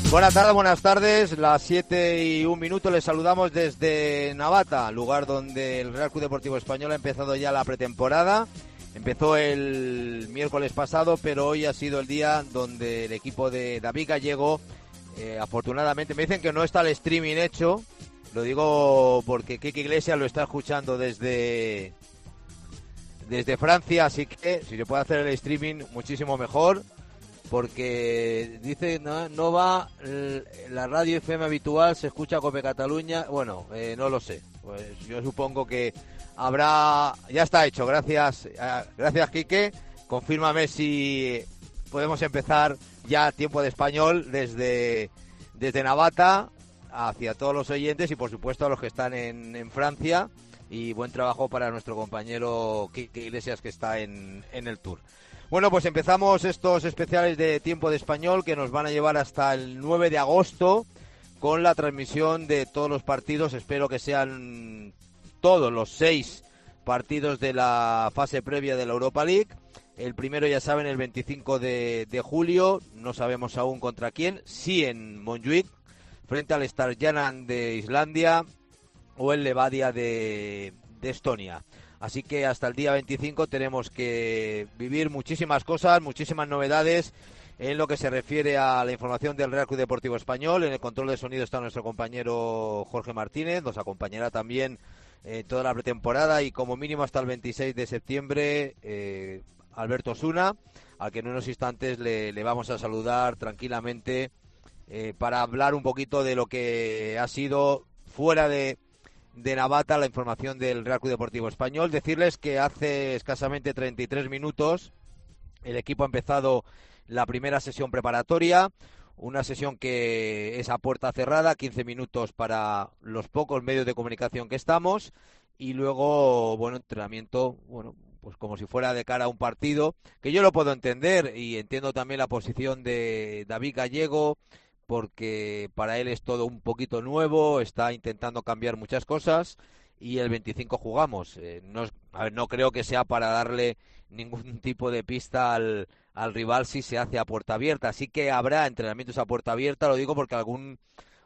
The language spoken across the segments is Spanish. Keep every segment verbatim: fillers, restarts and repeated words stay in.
Buenas tardes, buenas tardes, las siete y un minuto, les saludamos desde Navata, lugar donde el Real Club Deportivo Español ha empezado ya la pretemporada. Empezó el miércoles pasado, pero hoy ha sido el día donde el equipo de David Gallego, eh, afortunadamente, me dicen que no está el streaming hecho, lo digo porque Kike Iglesias lo está escuchando desde, desde Francia, así que si se puede hacer el streaming muchísimo mejor. Porque dice no, no va la radio F M habitual, se escucha Cope Cataluña. Bueno, eh, no lo sé. Pues yo supongo que habrá. Ya está hecho. Gracias, gracias Quique. Confírmame si podemos empezar ya tiempo de español desde desde Navata hacia todos los oyentes y por supuesto a los que están en, en Francia. Y buen trabajo para nuestro compañero Quique Iglesias que está en, en el Tour. Bueno, pues empezamos estos especiales de Tiempo de Español que nos van a llevar hasta el nueve de agosto con la transmisión de todos los partidos. Espero que sean todos los seis partidos de la fase previa de la Europa League. El primero, ya saben, el veinticinco de, de julio, no sabemos aún contra quién, sí en Montjuic, frente al Stjarnan de Islandia o el Levadia de, de Estonia. Así que hasta el día veinticinco tenemos que vivir muchísimas cosas, muchísimas novedades en lo que se refiere a la información del Real Club Deportivo Español. En el control de sonido está nuestro compañero Jorge Martínez, nos acompañará también eh, toda la pretemporada y como mínimo hasta el veintiséis de septiembre eh, Alberto Osuna, al que en unos instantes le, le vamos a saludar tranquilamente eh, para hablar un poquito de lo que ha sido fuera de... de Navata, la información del Real Club Deportivo Español. Decirles que hace escasamente treinta y tres minutos el equipo ha empezado la primera sesión preparatoria, una sesión que es a puerta cerrada, quince minutos para los pocos medios de comunicación que estamos y luego, bueno, entrenamiento, bueno, pues como si fuera de cara a un partido, que yo lo puedo entender y entiendo también la posición de David Gallego, porque para él es todo un poquito nuevo, está intentando cambiar muchas cosas y el veinticinco jugamos. Eh, no, a ver, no creo que sea para darle ningún tipo de pista al, al rival si se hace a puerta abierta. Así que habrá entrenamientos a puerta abierta, lo digo porque algún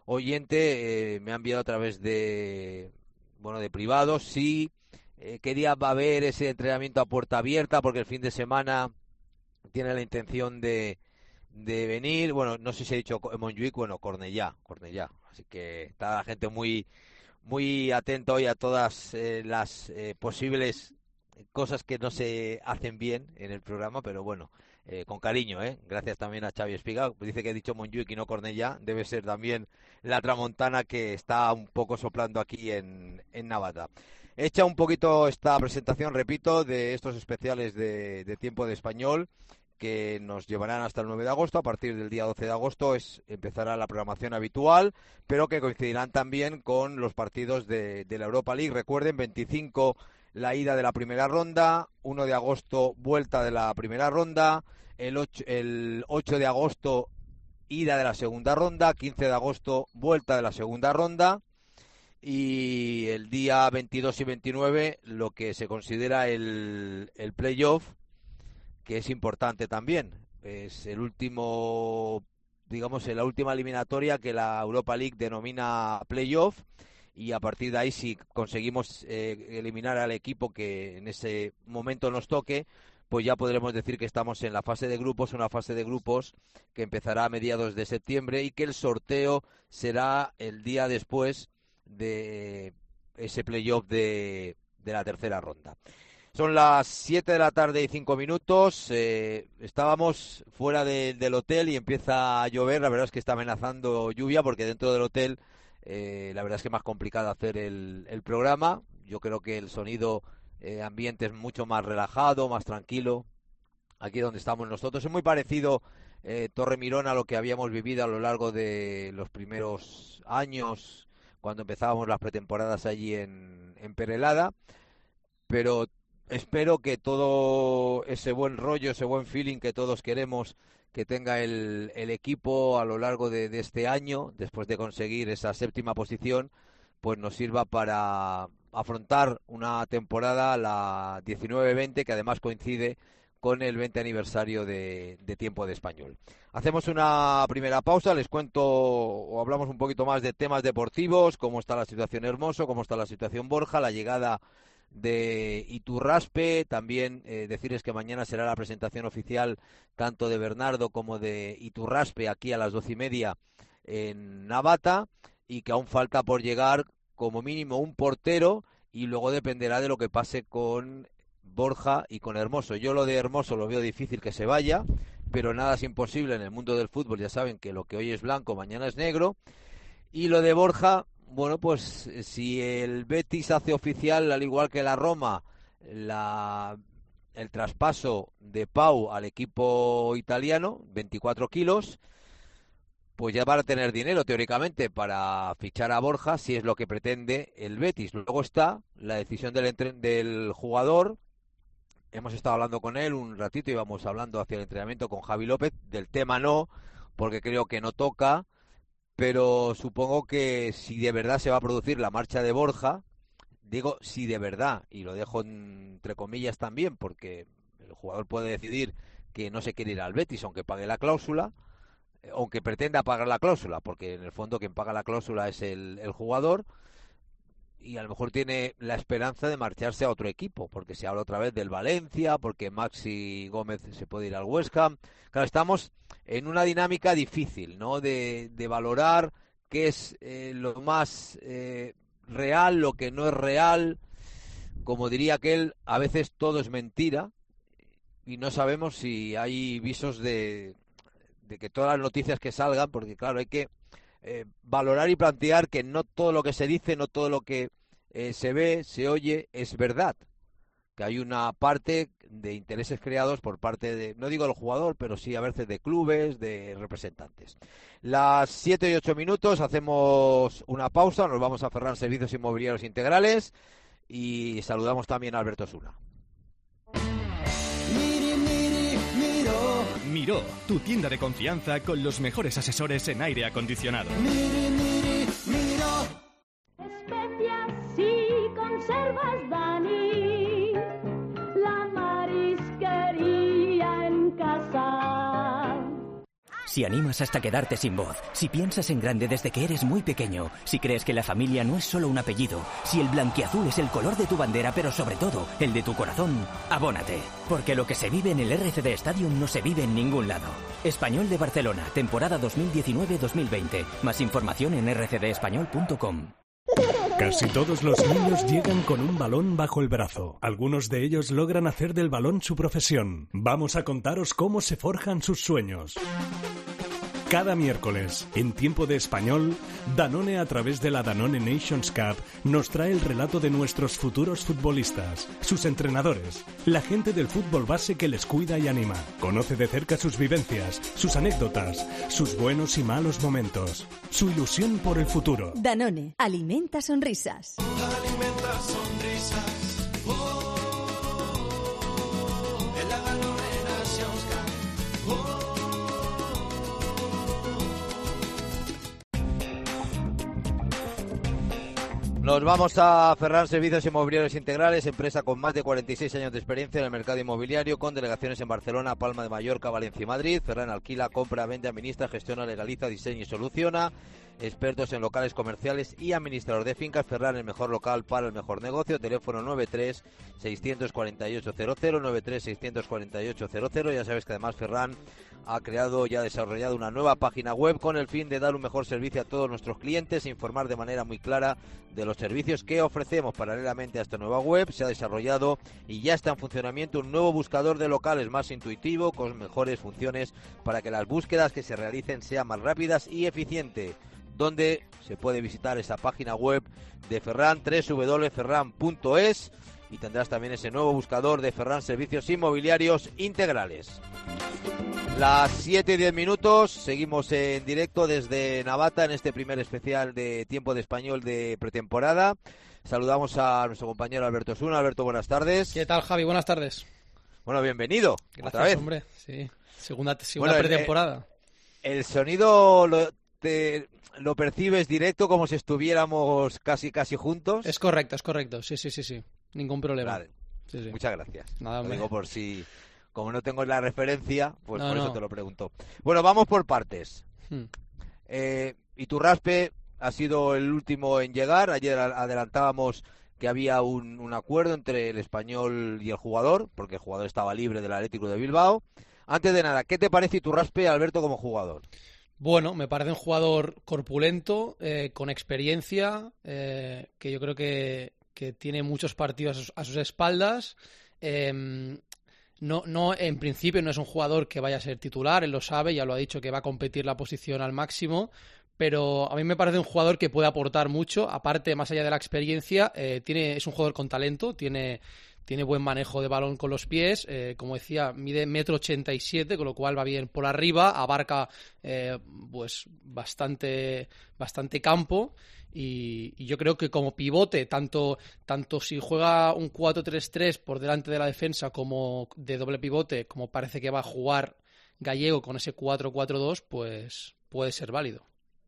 oyente eh, me ha enviado a través de, bueno, de privados, sí, eh, qué día va a haber ese entrenamiento a puerta abierta, porque el fin de semana tiene la intención de de venir, bueno, no sé si he dicho Montjuic, bueno, Cornellá, Cornellá, así que está la gente muy muy atenta hoy a todas eh, las eh, posibles cosas que no se hacen bien en el programa, pero bueno, eh, con cariño, ¿eh? Gracias también a Xavi Espiga, dice que he dicho Montjuic y no Cornellá, debe ser también la tramontana que está un poco soplando aquí en, en Navata. Hecha un poquito esta presentación, repito, de estos especiales de, de Tiempo de Español, que nos llevarán hasta el nueve de agosto. A partir del día doce de agosto es, empezará la programación habitual, pero que coincidirán también con los partidos de, de la Europa League. Recuerden, veinticinco la ida de la primera ronda, uno de agosto vuelta de la primera ronda, el ocho, el ocho de agosto ida de la segunda ronda, quince de agosto vuelta de la segunda ronda y el día veintidós y veintinueve lo que se considera el, el playoff, que es importante también. Es el último, digamos, la última eliminatoria que la Europa League denomina playoff y a partir de ahí si conseguimos eh, eliminar al equipo que en ese momento nos toque, pues ya podremos decir que estamos en la fase de grupos, una fase de grupos que empezará a mediados de septiembre y que el sorteo será el día después de ese playoff de, de la tercera ronda. Son las siete de la tarde y cinco minutos, eh, estábamos fuera de, del hotel y empieza a llover, la verdad es que está amenazando lluvia porque dentro del hotel eh, la verdad es que es más complicado hacer el, el programa. Yo creo que el sonido eh, ambiente es mucho más relajado, más tranquilo, aquí donde estamos nosotros. Es muy parecido eh, Torre Mirón a lo que habíamos vivido a lo largo de los primeros años cuando empezábamos las pretemporadas allí en, en Perelada, pero espero que todo ese buen rollo, ese buen feeling que todos queremos que tenga el, el equipo a lo largo de, de este año, después de conseguir esa séptima posición, pues nos sirva para afrontar una temporada, la diecinueve veinte, que además coincide con el veinte aniversario de, de Tiempo de Español. Hacemos una primera pausa, les cuento o hablamos un poquito más de temas deportivos, cómo está la situación Hermoso, cómo está la situación Borja, la llegada de Iturraspe, también eh, decirles que mañana será la presentación oficial tanto de Bernardo como de Iturraspe aquí a las doce y media en Navata, y que aún falta por llegar como mínimo un portero, y luego dependerá de lo que pase con Borja y con Hermoso. Yo lo de Hermoso lo veo difícil que se vaya, pero nada es imposible en el mundo del fútbol. Ya saben que lo que hoy es blanco, mañana es negro. Y lo de Borja, bueno, pues si el Betis hace oficial, al igual que la Roma, la, el traspaso de Pau al equipo italiano, veinticuatro kilos, pues ya van a tener dinero teóricamente para fichar a Borja, si es lo que pretende el Betis. Luego está la decisión del, entre- del jugador. Hemos estado hablando con él un ratito, íbamos hablando hacia el entrenamiento con Javi López, del tema no, porque creo que no toca, pero supongo que si de verdad se va a producir la marcha de Borja, digo si de verdad, y lo dejo entre comillas también, porque el jugador puede decidir que no se quiere ir al Betis, aunque pague la cláusula, aunque pretenda pagar la cláusula, porque en el fondo quien paga la cláusula es el, el jugador, y a lo mejor tiene la esperanza de marcharse a otro equipo, porque se habla otra vez del Valencia, porque Maxi Gómez se puede ir al West Ham. Claro, estamos en una dinámica difícil, ¿no? De, de valorar qué es eh, lo más eh, real, lo que no es real. Como diría aquel, a veces todo es mentira, y no sabemos si hay visos de, de que todas las noticias que salgan, porque claro, hay que Eh, valorar y plantear que no todo lo que se dice, no todo lo que eh, se ve, se oye, es verdad. Que hay una parte de intereses creados por parte de, no digo del jugador, pero sí a veces de clubes, de representantes. Las siete y ocho minutos, hacemos una pausa, nos vamos a Ferran Servicios Inmobiliarios Integrales y saludamos también a Alberto Osuna. Miró, tu tienda de confianza con los mejores asesores en aire acondicionado. Miri, miri, Miró. Especias y conservas Dani, la marisquería en casa. Si animas hasta quedarte sin voz, si piensas en grande desde que eres muy pequeño, si crees que la familia no es solo un apellido, si el blanquiazul es el color de tu bandera, pero sobre todo el de tu corazón, abónate. Porque lo que se vive en el R C D Stadium no se vive en ningún lado. Español de Barcelona, temporada dos mil diecinueve dos mil veinte. Más información en erre ce de español punto com. Casi todos los niños llegan con un balón bajo el brazo. Algunos de ellos logran hacer del balón su profesión. Vamos a contaros cómo se forjan sus sueños. Cada miércoles, en Tiempo de Español, Danone, a través de la Danone Nations Cup, nos trae el relato de nuestros futuros futbolistas, sus entrenadores, la gente del fútbol base que les cuida y anima. Conoce de cerca sus vivencias, sus anécdotas, sus buenos y malos momentos, su ilusión por el futuro. Danone, alimenta sonrisas. Alimenta sonrisas. Oh, en la Danone Nations Cup. Oh. Nos vamos a Ferran Servicios Inmobiliarios Integrales, empresa con más de cuarenta y seis años de experiencia en el mercado inmobiliario, con delegaciones en Barcelona, Palma de Mallorca, Valencia y Madrid. Ferran alquila, compra, vende, administra, gestiona, legaliza, diseña y soluciona. Expertos en locales comerciales y administrador de fincas. Ferran, el mejor local para el mejor negocio. Teléfono nueve tres seis cuatro ocho cero cero, nueve tres seis cuatro ocho cero cero. Ya sabes que además Ferran ha creado y ha desarrollado una nueva página web con el fin de dar un mejor servicio a todos nuestros clientes e informar de manera muy clara de los servicios que ofrecemos. Paralelamente a esta nueva web se ha desarrollado y ya está en funcionamiento un nuevo buscador de locales más intuitivo, con mejores funciones para que las búsquedas que se realicen sean más rápidas y eficientes, donde se puede visitar esa página web de Ferran, doble u doble u doble punto ferran punto es, y tendrás también ese nuevo buscador de Ferran Servicios Inmobiliarios Integrales. Las siete y diez minutos, seguimos en directo desde Navata en este primer especial de Tiempo de Español de pretemporada. Saludamos a nuestro compañero Alberto Osuna. Alberto, buenas tardes. ¿Qué tal, Javi? Buenas tardes. Bueno, bienvenido. Gracias, otra vez. hombre. Sí, segunda, segunda bueno, pretemporada. El, el sonido lo, te, lo percibes directo, como si estuviéramos casi casi juntos. Es correcto, es correcto. Sí, sí, sí, sí. Ningún problema. Vale. Sí, sí. Muchas gracias. Nada, lo digo por si... como no tengo la referencia, pues No, por eso no. te lo pregunto. Bueno, vamos por partes. Hmm. Eh, Iturraspe ha sido el último en llegar. Ayer a- adelantábamos que había un, un acuerdo entre el Español y el jugador, porque el jugador estaba libre del Atlético de Bilbao. Antes de nada, ¿qué te parece Iturraspe, Alberto, como jugador? Bueno, me parece un jugador corpulento, eh, con experiencia, eh, que yo creo que, que tiene muchos partidos a sus, a sus espaldas. Eh, no, no, en principio no es un jugador que vaya a ser titular, él lo sabe, ya lo ha dicho que va a competir la posición al máximo, pero a mí me parece un jugador que puede aportar mucho, aparte, más allá de la experiencia, eh, tiene, es un jugador con talento, tiene... Tiene buen manejo de balón con los pies, eh, como decía, mide metro ochenta y siete, con lo cual va bien por arriba, abarca eh, pues bastante, bastante campo y, y yo creo que como pivote, tanto, tanto si juega un cuatro tres tres por delante de la defensa como de doble pivote, como parece que va a jugar Gallego con ese cuatro cuatro dos, pues puede ser válido.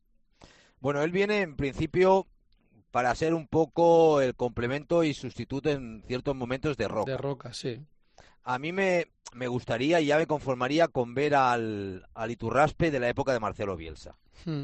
Bueno, él viene en principio para ser un poco el complemento y sustituto en ciertos momentos de Roca. De Roca, sí. A mí me, me gustaría y ya me conformaría con ver al, al Iturraspe de la época de Marcelo Bielsa. Hmm.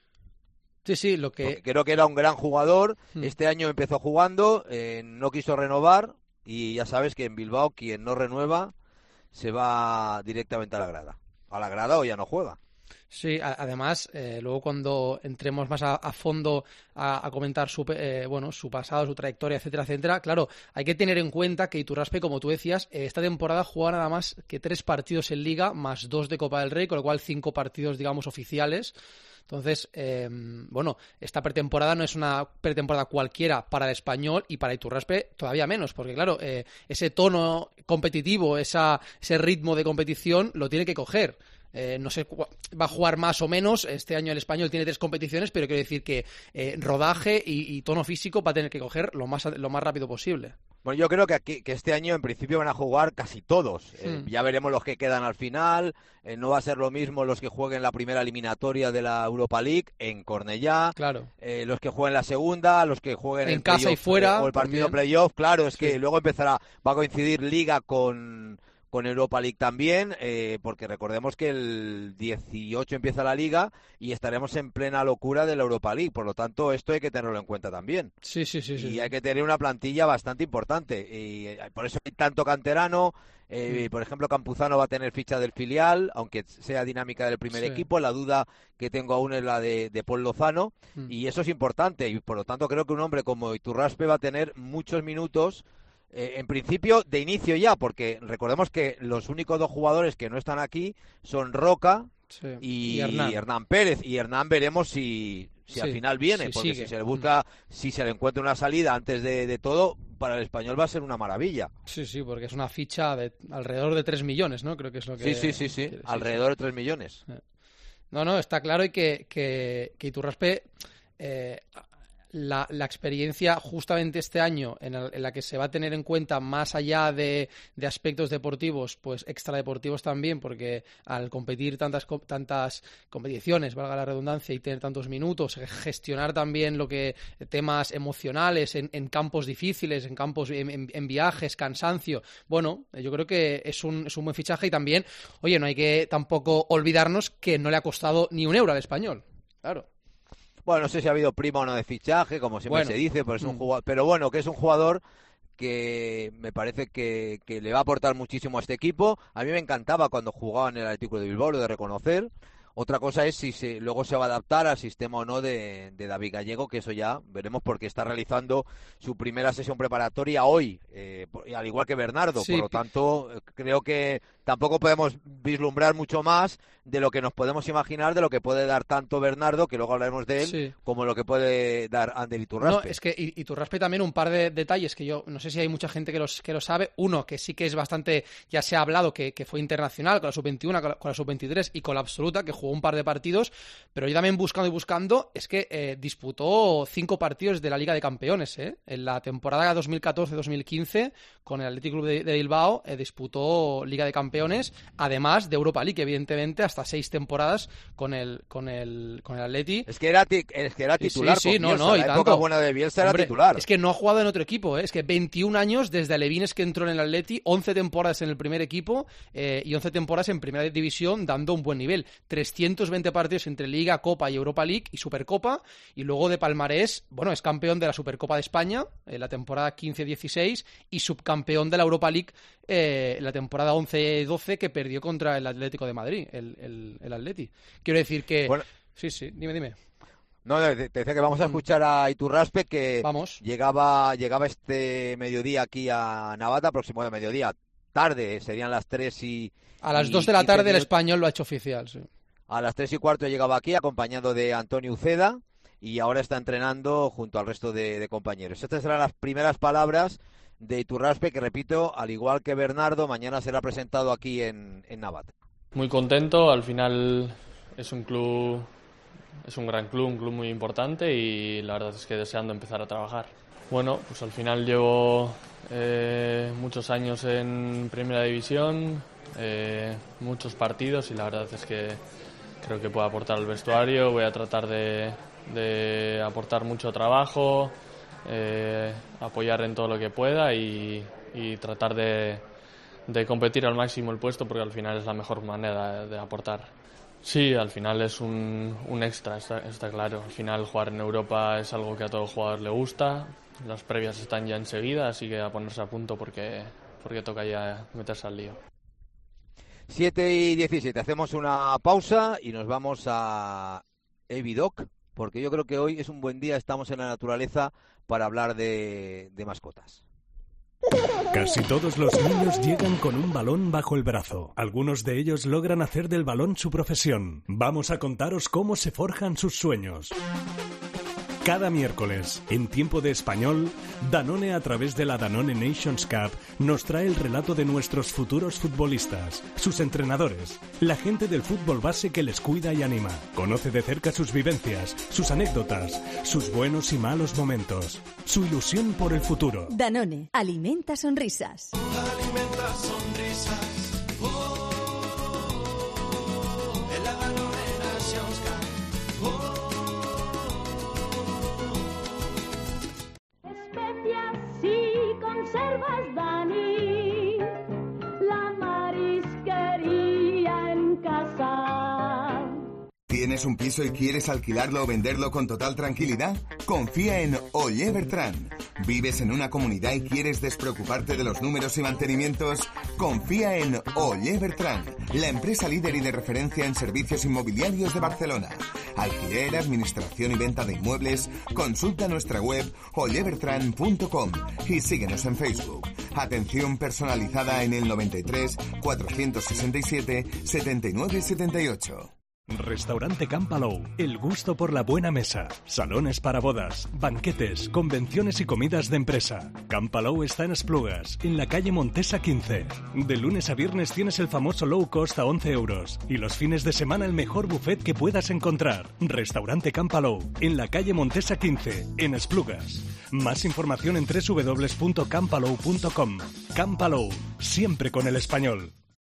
Sí, sí, lo que... Porque creo que era un gran jugador. Hmm. Este año empezó jugando, eh, no quiso renovar y ya sabes que en Bilbao quien no renueva se va directamente a la grada. A la grada o ya no juega. Sí, a- además, eh, luego cuando entremos más a, a fondo a, a comentar su, pe- eh, bueno, su pasado, su trayectoria, etcétera, etcétera, claro, hay que tener en cuenta que Iturraspe, como tú decías, eh, esta temporada juega nada más que tres partidos en Liga, más dos de Copa del Rey, con lo cual cinco partidos, digamos, oficiales. Entonces, eh, bueno, esta pretemporada no es una pretemporada cualquiera para el Español y para Iturraspe todavía menos, porque claro, eh, ese tono competitivo, esa, ese ritmo de competición lo tiene que coger. Eh, no sé, cu- va a jugar más o menos. Este año el Español tiene tres competiciones, pero quiero decir que eh, rodaje y, y tono físico va a tener que coger lo más, lo más rápido posible. Bueno, yo creo que aquí, que este año en principio van a jugar casi todos. Eh, Hmm. ya veremos los que quedan al final. Eh, no va a ser lo mismo los que jueguen la primera eliminatoria de la Europa League en Cornellá, Claro. eh, los que jueguen la segunda, los que jueguen En el casa y playoff, fuera, eh, o el partido también. playoff. Claro, es Sí. que luego empezará, va a coincidir Liga con con Europa League también, eh, porque recordemos que el dieciocho empieza la Liga y estaremos en plena locura de la Europa League. Por lo tanto, esto hay que tenerlo en cuenta también. Sí, sí, sí. sí, Y sí. hay que tener una plantilla bastante importante. Y eh, por eso hay tanto canterano. Eh, Mm. Por ejemplo, Campuzano va a tener ficha del filial, aunque sea dinámica del primer Sí. equipo. La duda que tengo aún es la de, de Paul Lozano. Mm. Y eso es importante. Y por lo tanto, creo que un hombre como Iturraspe va a tener muchos minutos. Eh, en principio, de inicio ya, porque recordemos que los únicos dos jugadores que no están aquí son Roca Sí. y, Y Hernán. Hernán Pérez. Y Hernán veremos si, si al Sí, final viene, si porque sigue. si se le busca, si se le encuentra una salida antes de, de todo, para el Español va a ser una maravilla. Sí, sí, porque es una ficha de alrededor de tres millones, ¿no? Creo que es lo que... Sí, sí, sí, sí, quiere- alrededor de tres millones. No, no, está claro y que, que, que Iturraspe, eh, la, la experiencia justamente este año en, el- en la que se va a tener en cuenta más allá de, de aspectos deportivos, pues extradeportivos también, porque al competir tantas, co- tantas competiciones, valga la redundancia, y tener tantos minutos, eh, gestionar también lo que temas emocionales en, en campos difíciles, en campos, en, en- en viajes, cansancio, bueno, eh, yo creo que es un, es un buen fichaje y también, oye, no hay que tampoco olvidarnos que no le ha costado ni un euro al Español, claro. Bueno, no sé si ha habido prima o no de fichaje, como siempre Bueno. se dice, pero, es un Mm. jugador, pero bueno, que es un jugador que me parece que, que le va a aportar muchísimo a este equipo. A mí me encantaba cuando jugaba en el Atlético de Bilbao, lo de reconocer. Otra cosa es si se, luego se va a adaptar al sistema o no de, de David Gallego, que eso ya veremos porque está realizando su primera sesión preparatoria hoy, eh, por- al igual que Bernardo. Sí. Por lo tanto, eh, creo que tampoco podemos vislumbrar mucho más de lo que nos podemos imaginar de lo que puede dar tanto Bernardo, que luego hablaremos de él, Sí. como lo que puede dar Ander Iturraspe. No, es que y- Iturraspe también un par de detalles que yo no sé si hay mucha gente que los que lo sabe. Uno, que sí que es bastante, ya se ha hablado, que, que fue internacional con la sub veintiuno, con la, con la sub veintitrés y con la absoluta, que jugó jugó un par de partidos, pero yo también buscando y buscando, es que eh, disputó cinco partidos de la Liga de Campeones, ¿eh? En la temporada dos mil catorce dos mil quince, con el Athletic Club de, de Bilbao, eh, disputó Liga de Campeones, además de Europa League, evidentemente, hasta seis temporadas con el con el, con el Atleti. Es que era, es que era titular. Sí, sí, sí, con Bielsa. no, no, y la tanto. época buena de Bielsa era Hombre, titular. Es que no ha jugado en otro equipo, ¿eh? Es que veintiún años desde Alevines que entró en el Atleti, once temporadas en el primer equipo eh, y once temporadas en primera división, dando un buen nivel. trescientos veinte partidos entre Liga, Copa y Europa League y Supercopa, y luego de palmarés, bueno, es campeón de la Supercopa de España en la temporada quince dieciséis y subcampeón de la Europa League eh, en la temporada once doce, que perdió contra el Atlético de Madrid, el, el, el Atleti. Quiero decir que... Bueno, sí, sí, dime, dime. No, te decía que vamos a escuchar a Iturraspe, que Vamos. llegaba llegaba este mediodía aquí a Navata, próximo de mediodía, tarde, serían las tres y... A las y dos de la tarde el minutos. Español lo ha hecho oficial, sí. A las tres y cuarto llegaba aquí acompañado de Antonio Uceda y ahora está entrenando junto al resto de, de compañeros. Estas serán las primeras palabras de Iturraspe, que repito, al igual que Bernardo, mañana será presentado aquí en, en Navata. Muy contento, al final es un club, es un gran club, un club muy importante y la verdad es que deseando empezar a trabajar. Bueno, pues al final llevo eh, muchos años en Primera División, eh, muchos partidos y la verdad es que creo que puedo aportar al vestuario, voy a tratar de, de aportar mucho trabajo, eh, apoyar en todo lo que pueda y, y tratar de, de competir al máximo el puesto, porque al final es la mejor manera de, de aportar. Sí, al final es un, un extra, está, está claro. Al final jugar en Europa es algo que a todo jugador le gusta, las previas están ya enseguida, así que a ponerse a punto porque, porque toca ya meterse al lío. siete y diecisiete, hacemos una pausa y nos vamos a Evidoc, porque yo creo que hoy es un buen día, estamos en la naturaleza para hablar de, de mascotas. Casi todos los niños llegan con un balón bajo el brazo. Algunos de ellos logran hacer del balón su profesión. Vamos a contaros cómo se forjan sus sueños. Cada miércoles, en tiempo de español, Danone, a través de la Danone Nations Cup, nos trae el relato de nuestros futuros futbolistas, sus entrenadores, la gente del fútbol base que les cuida y anima. Conoce de cerca sus vivencias, sus anécdotas, sus buenos y malos momentos, su ilusión por el futuro. Danone, alimenta sonrisas. Alimenta sonrisas. Oh, en la Danone Nations Cup. Oh. Especias y conservas Dani, la marisquería en casa. ¿Tienes un piso y quieres alquilarlo o venderlo con total tranquilidad? Confía en Oller Bertran. ¿Vives en una comunidad y quieres despreocuparte de los números y mantenimientos? Confía en Oller Bertran, la empresa líder y de referencia en servicios inmobiliarios de Barcelona. Alquiler, administración y venta de inmuebles. Consulta nuestra web oller bertran punto com y síguenos en Facebook. Atención personalizada en el noventa y tres, cuatrocientos sesenta y siete, setenta y nueve setenta y ocho. Restaurante Campalou, el gusto por la buena mesa. Salones para bodas, banquetes, convenciones y comidas de empresa. Campalou está en Esplugas, en la calle Montesa quince. De lunes a viernes tienes el famoso low cost a once euros. Y los fines de semana el mejor buffet que puedas encontrar. Restaurante Campalou, en la calle Montesa quince, en Esplugas. Más información en doble u doble u doble u punto campalou punto com. Campalou, siempre con el español.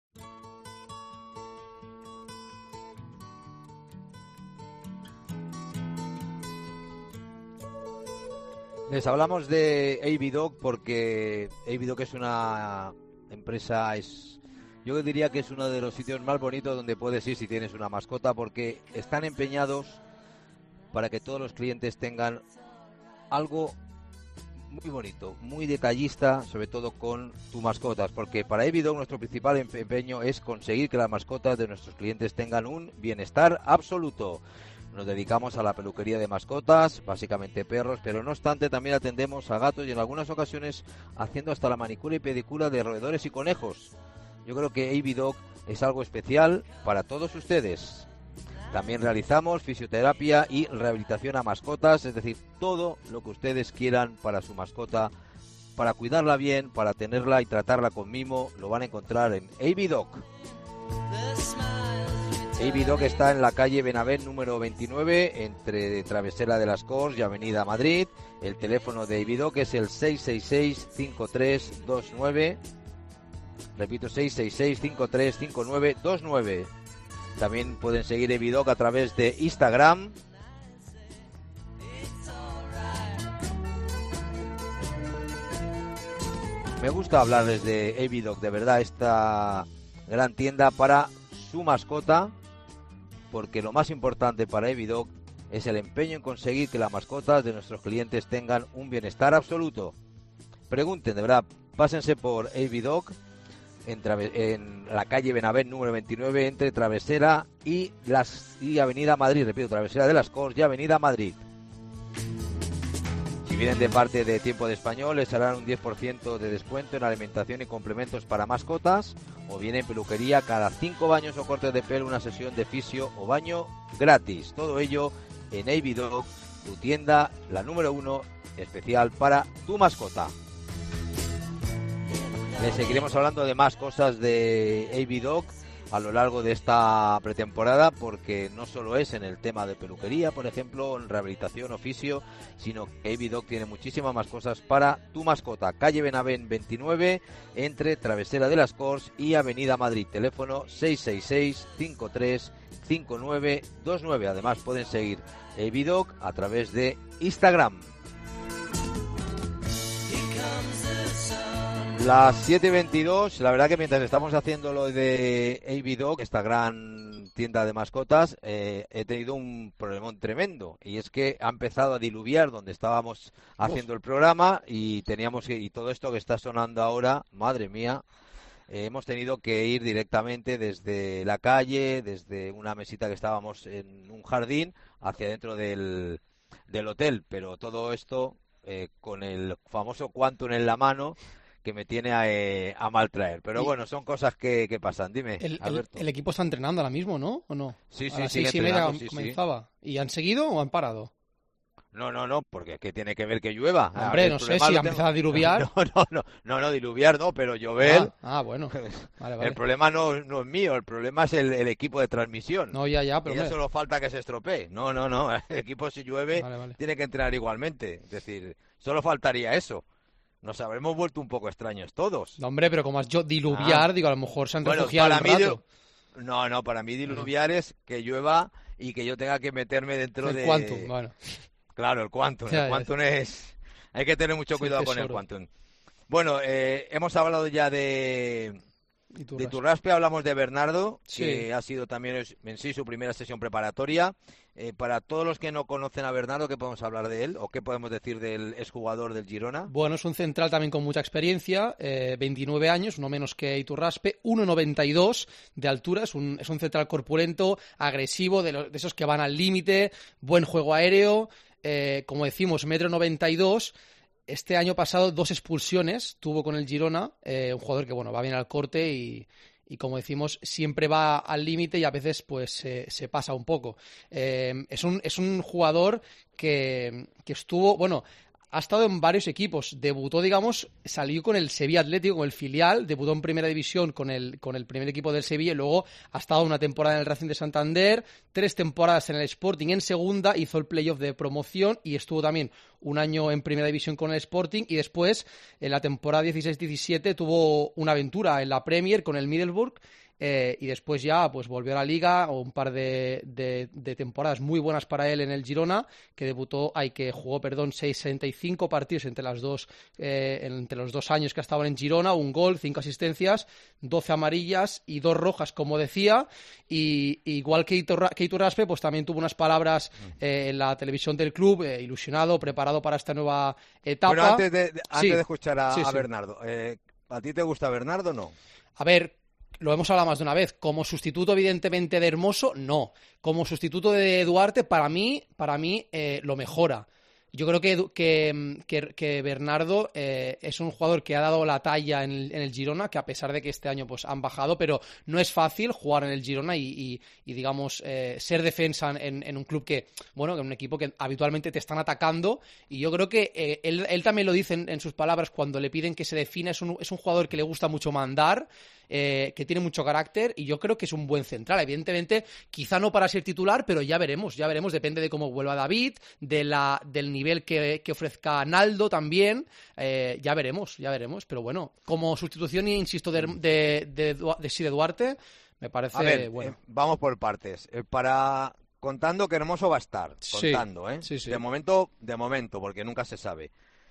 Les hablamos de Avidoc porque Avidoc es una empresa, es yo diría que es uno de los sitios más bonitos donde puedes ir si tienes una mascota, porque están empeñados para que todos los clientes tengan algo muy bonito, muy detallista, sobre todo con tus mascotas, porque para Avidoc nuestro principal empeño es conseguir que las mascotas de nuestros clientes tengan un bienestar absoluto. Nos dedicamos a la peluquería de mascotas, básicamente perros, pero no obstante también atendemos a gatos y en algunas ocasiones haciendo hasta la manicura y pedicura de roedores y conejos. Yo creo que Avidoc es algo especial para todos ustedes. También realizamos fisioterapia y rehabilitación a mascotas, es decir, todo lo que ustedes quieran para su mascota, para cuidarla bien, para tenerla y tratarla con mimo, lo van a encontrar en Avidoc. The smile Eividoc está en la calle Benavent número veintinueve, entre Travesera de las Corts y Avenida Madrid. El teléfono de Eividoc es el seis seis seis, cinco tres dos nueve. Repito, seis seis seis, cinco tres cinco nueve dos nueve. También pueden seguir Eividoc a través de Instagram. Me gusta hablarles de Eividoc, de verdad, esta gran tienda para su mascota, porque lo más importante para Eividoc es el empeño en conseguir que las mascotas de nuestros clientes tengan un bienestar absoluto. Pregunten, de verdad, pásense por Eividoc en, en la calle Benavent número veintinueve, entre Travesera y, las, y Avenida Madrid, repito, Travesera de las Corts y Avenida Madrid. Si vienen de parte de Tiempo de Español, les harán un diez por ciento de descuento en alimentación y complementos para mascotas, o bien en peluquería, cada cinco baños o cortes de pelo, una sesión de fisio o baño gratis. Todo ello en Eividoc, tu tienda, la número uno, especial para tu mascota. Les seguiremos hablando de más cosas de Eividoc a lo largo de esta pretemporada, porque no solo es en el tema de peluquería, por ejemplo, en rehabilitación, oficio, sino que Eividoc tiene muchísimas más cosas para tu mascota. Calle Benavent veintinueve, entre Travesera de las Corts y Avenida Madrid. Teléfono seis seis seis, cinco tres cinco nueve dos nueve. Además pueden seguir Eividoc a través de Instagram. Las siete y veintidós, la verdad que mientras estamos haciendo lo de Eividoc, esta gran tienda de mascotas, eh, he tenido un problemón tremendo, y es que ha empezado a diluviar donde estábamos haciendo el programa, y teníamos que, y todo esto que está sonando ahora, madre mía, eh, hemos tenido que ir directamente desde la calle, desde una mesita que estábamos en un jardín, hacia dentro del, del hotel, pero todo esto eh, con el famoso Quantum en la mano, que me tiene a, eh, a mal traer. Pero y bueno, son cosas que, que pasan. Dime, el, Alberto. El, el equipo está entrenando ahora mismo, ¿no? ¿O no? Sí, sí, a las sí. seis y media sí, comenzaba. Sí. ¿Y han seguido o han parado? No, no, no, porque ¿qué tiene que ver que llueva? Hombre, no sé si ha empezado a diluviar. No, no, no, no, no, diluviar no, pero llover. Ah, ah bueno. Vale, vale. El problema no, no es mío, el problema es el, el equipo de transmisión. No, ya, ya, pero. Y ya solo falta que se estropee. No, no, no, el equipo si llueve vale, vale. tiene que entrenar igualmente. Es decir, solo faltaría eso. Nos habremos vuelto un poco extraños todos. No, hombre, pero como has yo diluviar, ah. digo, a lo mejor se han bueno, refugiado para un mí rato. Di... No, no, para mí diluviar no. es que llueva y que yo tenga que meterme dentro el de... El Quantum, bueno. Claro, el Quantum. Ya, el Quantum ya. es... Hay que tener mucho cuidado con el Quantum. Bueno, eh, hemos hablado ya de... Iturraspe. De Iturraspe, hablamos de Bernardo, sí. que ha sido también en sí su primera sesión preparatoria. Eh, para todos los que no conocen a Bernardo, ¿qué podemos hablar de él? ¿O qué podemos decir del exjugador del Girona? Bueno, es un central también con mucha experiencia, eh, veintinueve años, no menos que Iturraspe, uno noventa y dos de altura, es un, es un central corpulento, agresivo, de, los, de esos que van al límite, buen juego aéreo, eh, como decimos, metro noventa y dos. Este año pasado dos expulsiones tuvo con el Girona, eh, un jugador que bueno va bien al corte y, y como decimos siempre va al límite y a veces pues se, se pasa un poco. Eh, es un es un jugador que, que estuvo, bueno, ha estado en varios equipos, debutó, digamos, salió con el Sevilla Atlético, con el filial, debutó en Primera División con el, con el primer equipo del Sevilla y luego ha estado una temporada en el Racing de Santander, tres temporadas en el Sporting en Segunda, hizo el playoff de promoción y estuvo también un año en Primera División con el Sporting y después, en la temporada dieciséis diecisiete, tuvo una aventura en la Premier con el Middlesbrough. Eh, y después ya pues volvió a la Liga, o un par de, de, de temporadas muy buenas para él en el Girona, que debutó, hay que jugó, perdón, sesenta y cinco partidos entre las dos eh, entre los dos años que estaban en Girona, un gol, cinco asistencias, doce amarillas y dos rojas, como decía, y, y igual que, Iturra, que Iturraspe, pues también tuvo unas palabras eh, en la televisión del club, eh, ilusionado, preparado para esta nueva etapa. Bueno, antes de, de, antes sí. de escuchar a, sí, a sí. Bernardo, eh, ¿a ti te gusta Bernardo o no? A ver, lo hemos hablado más de una vez. Como sustituto, evidentemente, de Hermoso, no. Como sustituto de Duarte, para mí, para mí eh, lo mejora. Yo creo que, que, que, que Bernardo eh, es un jugador que ha dado la talla en el, en el Girona, que a pesar de que este año pues han bajado, pero no es fácil jugar en el Girona y, y, y digamos, eh, ser defensa en, en un club que, bueno, en un equipo que habitualmente te están atacando. Y yo creo que eh, él, él también lo dice en, en sus palabras cuando le piden que se defina. Es un, es un jugador que le gusta mucho mandar, eh, que tiene mucho carácter, y yo creo que es un buen central. Evidentemente, quizá no para ser titular, pero ya veremos, ya veremos, depende de cómo vuelva David, de la, del nivel que, que ofrezca Naldo también, eh, ya veremos, ya veremos, pero bueno, como sustitución, insisto, de, de, de, de, de, sí, de Duarte, me parece a ver, bueno. Eh, vamos por partes. Eh, para contando que Hermoso va a estar, sí, contando, ¿eh? Sí, sí. De momento, de momento, porque nunca se sabe.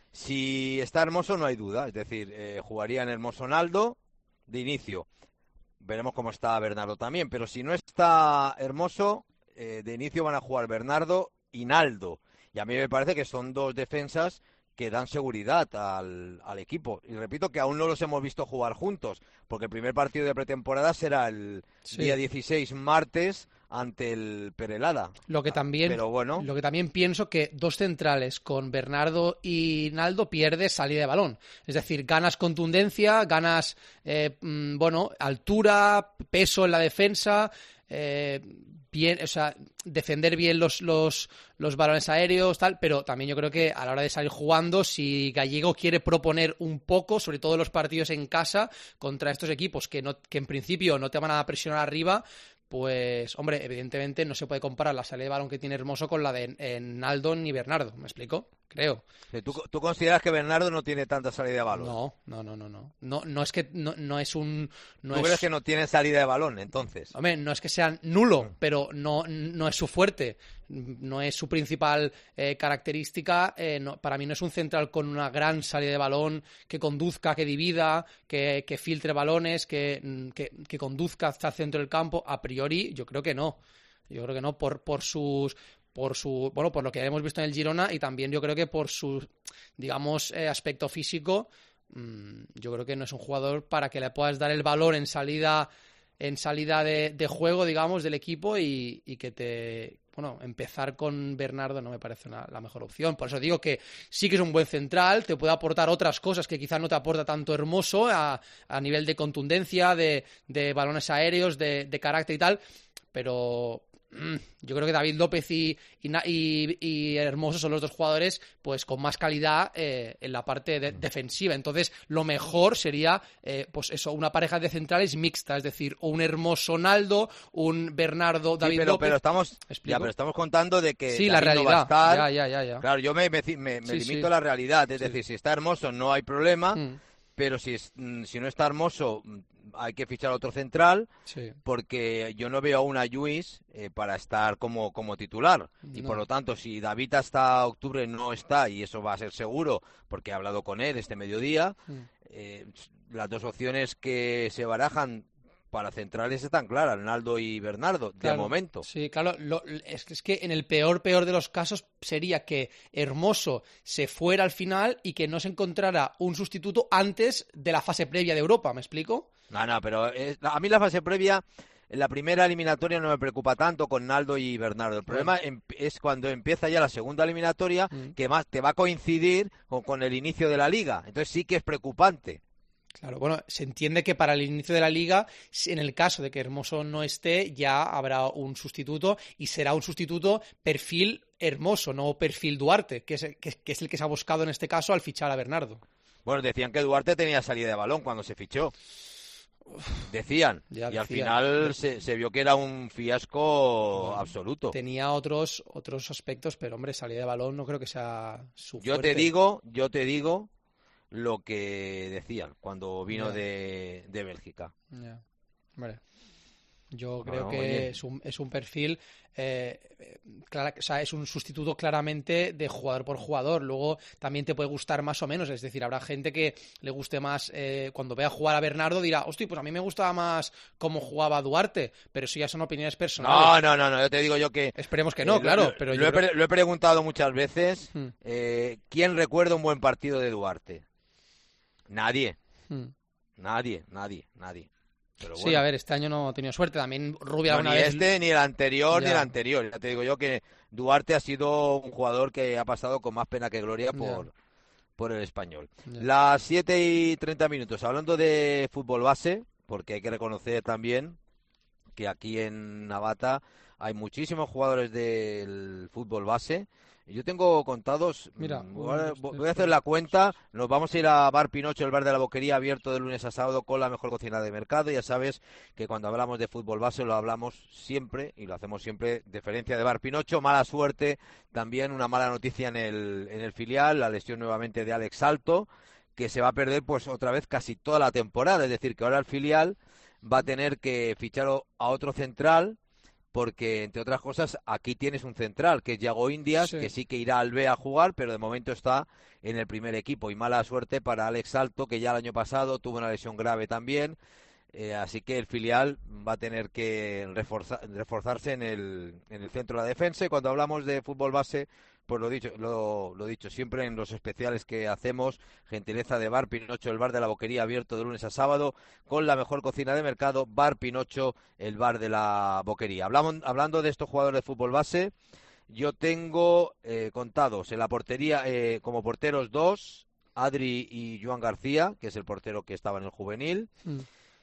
Si está Hermoso, no hay duda, es decir, eh, jugaría en Hermoso Naldo de inicio. Veremos cómo está Bernardo también, pero si no está Hermoso, eh, de inicio van a jugar Bernardo y Naldo. Y a mí me parece que son dos defensas que dan seguridad al, al equipo. Y repito que aún no los hemos visto jugar juntos, porque el primer partido de pretemporada será el sí. día dieciséis, martes, ante el Perelada. Lo que también, Pero bueno. lo que también pienso que dos centrales con Bernardo y Naldo pierdes salida de balón. Es decir, ganas contundencia, ganas eh, bueno, altura, peso en la defensa, eh, bien, o sea, defender bien los, los, los balones aéreos, tal, pero también yo creo que a la hora de salir jugando, si Gallego quiere proponer un poco, sobre todo los partidos en casa, contra estos equipos que, no, que en principio no te van a presionar arriba, pues, hombre, evidentemente no se puede comparar la salida de balón que tiene Hermoso con la de eh, Naldo ni Bernardo, ¿me explico? Creo. ¿Tú, ¿Tú consideras que Bernardo no tiene tanta salida de balón? No, no, no, no, no. No, no es que no, no es un... No ¿Tú es... crees que no tiene salida de balón, entonces? Hombre, no es que sea nulo, pero no, no es su fuerte. No es su principal eh, característica. Eh, no, para mí no es un central con una gran salida de balón que conduzca, que divida, que, que filtre balones, que, que, que conduzca hasta el centro del campo. A priori, yo creo que no. Yo creo que no, por, por sus... por su bueno por lo que hemos visto en el Girona, y también yo creo que por su, digamos, eh, aspecto físico, mmm, yo creo que no es un jugador para que le puedas dar el valor en salida en salida de, de juego, digamos, del equipo, y, y que te bueno, empezar con Bernardo no me parece una, la mejor opción. Por eso digo que sí que es un buen central, te puede aportar otras cosas que quizás no te aporta tanto Hermoso a, a nivel de contundencia, de, de balones aéreos, de, de carácter y tal, pero yo creo que David López y, y, y, y Hermoso son los dos jugadores pues con más calidad eh, en la parte de, defensiva. Entonces lo mejor sería eh, pues eso, una pareja de centrales mixta, es decir, o un Hermoso Naldo, un Bernardo David sí, pero, López. Pero estamos, ya, pero estamos contando de que sí, David la realidad. No va a estar. Ya, ya, ya, ya. Claro, yo me, me, me, me sí, limito sí. a la realidad, es sí. decir, si está Hermoso no hay problema. Mm. Pero si, es, si no está Hermoso, hay que fichar otro central, sí. porque yo no veo a una Lluís eh, para estar como, como titular. Y no. por lo tanto, si David hasta octubre no está, y eso va a ser seguro, porque he hablado con él este mediodía, mm. eh, las dos opciones que se barajan para centrales están claras, Naldo y Bernardo, claro, de momento. Sí, claro, lo, es, es que en el peor, peor de los casos sería que Hermoso se fuera al final y que no se encontrara un sustituto antes de la fase previa de Europa, ¿me explico? No, no, pero es, a mí la fase previa, en la primera eliminatoria no me preocupa tanto con Naldo y Bernardo. El problema bueno. es cuando empieza ya la segunda eliminatoria, mm. que más te va a coincidir con, con el inicio de la liga. Entonces sí que es preocupante. Claro, bueno, se entiende que para el inicio de la liga, en el caso de que Hermoso no esté, ya habrá un sustituto, y será un sustituto perfil Hermoso, no perfil Duarte, que es, que, que es el que se ha buscado en este caso al fichar a Bernardo. Bueno, decían que Duarte tenía salida de balón cuando se fichó. Decían, ya y decía. al final se, se vio que era un fiasco bueno, absoluto. Tenía otros otros aspectos, pero hombre, salida de balón no creo que sea su Yo fuerte. te digo, yo te digo lo que decían cuando vino yeah. de, de Bélgica. Yeah. Vale. Yo bueno, creo que oye. es un, es un perfil, eh, clara, o sea, es un sustituto claramente de jugador por jugador. Luego también te puede gustar más o menos, es decir, habrá gente que le guste más, eh, cuando vea jugar a Bernardo dirá, hostia, pues a mí me gustaba más cómo jugaba Duarte, pero eso ya son opiniones personales. No, no, no, no, yo te digo yo que... Esperemos que no, eh, claro. Lo, pero lo, yo he, creo... lo he preguntado muchas veces, hmm. eh, ¿quién recuerda un buen partido de Duarte? Nadie. Hmm. Nadie, nadie, nadie. Pero Sí, bueno. a ver, este año no ha tenido suerte. También Rubio No, alguna ni vez... este, ni el anterior, Ya. ni el anterior. Ya te digo yo que Duarte ha sido un jugador que ha pasado con más pena que gloria por, Ya. por el Español. Ya. Las siete y treinta minutos. Hablando de fútbol base, porque hay que reconocer también que aquí en Navata hay muchísimos jugadores del fútbol base. Yo tengo contados, Mira, mm, uno, voy a- dos, tres, voy a hacer la cuenta, nos vamos a ir a Bar Pinocho, el bar de la Boquería, abierto de lunes a sábado con la mejor cocina de mercado. Ya sabes que cuando hablamos de fútbol base lo hablamos siempre y lo hacemos siempre deferencia de Bar Pinocho. Mala suerte, también una mala noticia en el, en el filial, la lesión nuevamente de Alex Salto, que se va a perder pues otra vez casi toda la temporada, es decir, que ahora el filial va a tener que fichar o- a otro central, porque entre otras cosas aquí tienes un central que es Yago Indias, Sí. que sí que irá al B a jugar, pero de momento está en el primer equipo, y mala suerte para Alex Salto, que ya el año pasado tuvo una lesión grave también. Eh, así que el filial va a tener que reforza- reforzarse en el, en el centro de la defensa. Y cuando hablamos de fútbol base, pues lo dicho, lo, lo dicho siempre en los especiales que hacemos, gentileza de Bar Pinocho, el bar de la Boquería, abierto de lunes a sábado, con la mejor cocina de mercado. Bar Pinocho, el bar de la Boquería. Hablamos, hablando de estos jugadores de fútbol base, yo tengo eh, contados en la portería eh, como porteros dos, Adri y Joan García, que es el portero que estaba en el juvenil. Mm.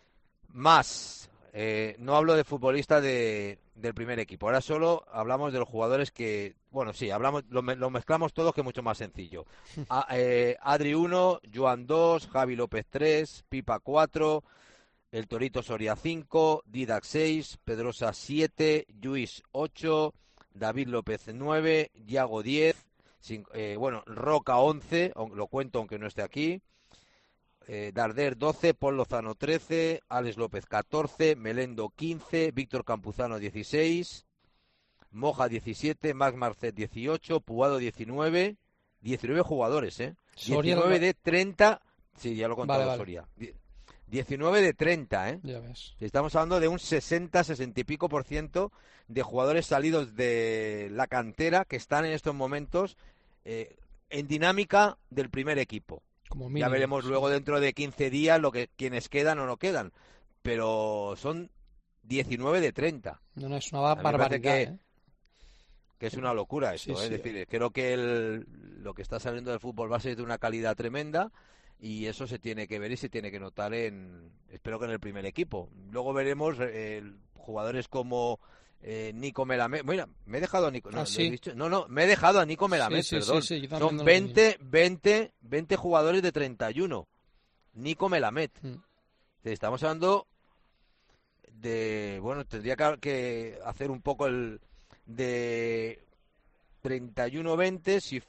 Más, eh, no hablo de futbolistas de, del primer equipo, ahora solo hablamos de los jugadores que, bueno, sí, hablamos, lo, me- lo mezclamos todos, que es mucho más sencillo. A- eh, Adri uno, Joan dos, Javi López tres, Pipa cuatro, el Torito Soria cinco, Didac seis, Pedrosa siete, Lluís ocho, David López nueve, Yago diez, cin- eh, bueno, Roca once, aun- lo cuento aunque no esté aquí. Eh, Darder doce, Paul Lozano trece, Alex López catorce, Melendo quince, Víctor Campuzano dieciséis, Moja diecisiete, Max Marcet dieciocho, Puado diecinueve, diecinueve jugadores, ¿eh? Soria diecinueve lo- de treinta, sí, ya lo he contado, Vale, vale. Soria. Die- diecinueve de treinta, ¿eh? Ya ves. Estamos hablando de un sesenta, sesenta y pico por ciento de jugadores salidos de la cantera que están en estos momentos eh, en dinámica del primer equipo. Como Ya mínimo, veremos sí. luego dentro de quince días lo que quienes quedan o no quedan, pero son diecinueve de treinta, No, no, es una A mí me parece barbaridad, que- ¿eh? que es una locura esto, Sí, ¿eh? sí. Es decir, creo que el- lo que está saliendo del fútbol base es de una calidad tremenda y eso se tiene que ver y se tiene que notar en, espero que en el primer equipo. Luego veremos eh, jugadores como eh, Nico Melamed. Mira, me he dejado a Nico. No, Ah, ¿lo he sí. dicho? no, no, me he dejado a Nico Melamed, Sí, sí, perdón. sí, sí, yo también Son no lo veinte, veinte, veinte jugadores de treinta y uno. Nico Melamed. Mm. Estamos hablando de, bueno, tendría que, que hacer un poco el de treinta y uno veinte, si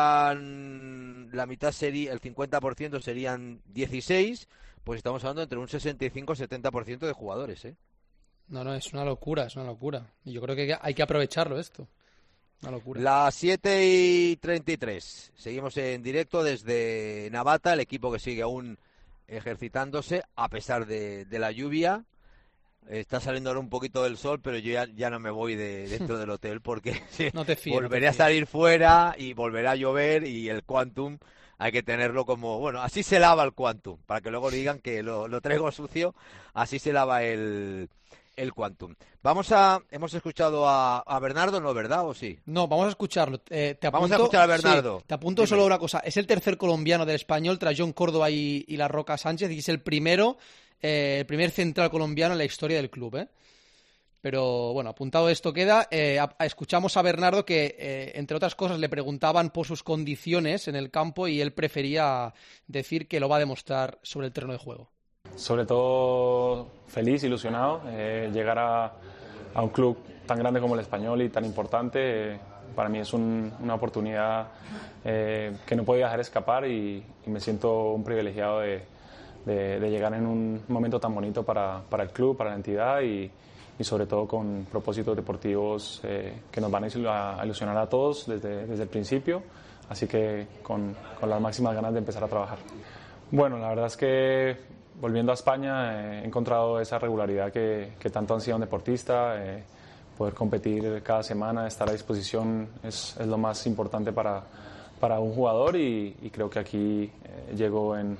fueran la mitad sería, el cincuenta por ciento serían dieciséis, pues estamos hablando entre un sesenta y cinco y setenta por ciento de jugadores, ¿eh? No, no, es una locura, es una locura. Y yo creo que hay que aprovecharlo esto. Una locura. Las siete y treinta y tres. Seguimos en directo desde Navata, el equipo que sigue aún ejercitándose a pesar de, de la lluvia. Está saliendo ahora un poquito del sol, pero yo ya, ya no me voy de dentro del hotel porque sí, No te fíes, no te volveré a fíes. salir fuera y volverá a llover, y el Quantum hay que tenerlo como, bueno, así se lava el Quantum, para que luego digan que lo, lo traigo sucio, así se lava el, el Quantum. Vamos a, hemos escuchado a, a Bernardo, ¿no, verdad? ¿O sí? No, vamos a escucharlo. Eh, te Vamos a apunto- escuchar a Bernardo. sí, te apunto Dime. solo una cosa. Es el tercer colombiano del Español tras John Córdoba y, y La Roca Sánchez, y es el primero, eh, el primer central colombiano en la historia del club, ¿eh? Pero bueno, apuntado esto queda. Eh, a- a- escuchamos a Bernardo que, eh, entre otras cosas, le preguntaban por sus condiciones en el campo y él prefería decir que lo va a demostrar sobre el terreno de juego. Sobre todo feliz, ilusionado, eh, llegar a, a un club tan grande como el Español y tan importante, eh, para mí es un- una oportunidad eh, que no puedo dejar escapar, y, y me siento un privilegiado de, de- de llegar en un momento tan bonito para, para el club, para la entidad, y, y sobre todo con propósitos deportivos eh, que nos van a ilu- a ilusionar a todos desde, desde el principio, así que con, con las máximas ganas de empezar a trabajar. Bueno, la verdad es que volviendo a España eh, he encontrado esa regularidad que, que tanto ansía un deportista, eh, poder competir cada semana, estar a disposición es, es lo más importante para, para un jugador, y, y creo que aquí eh, llego en,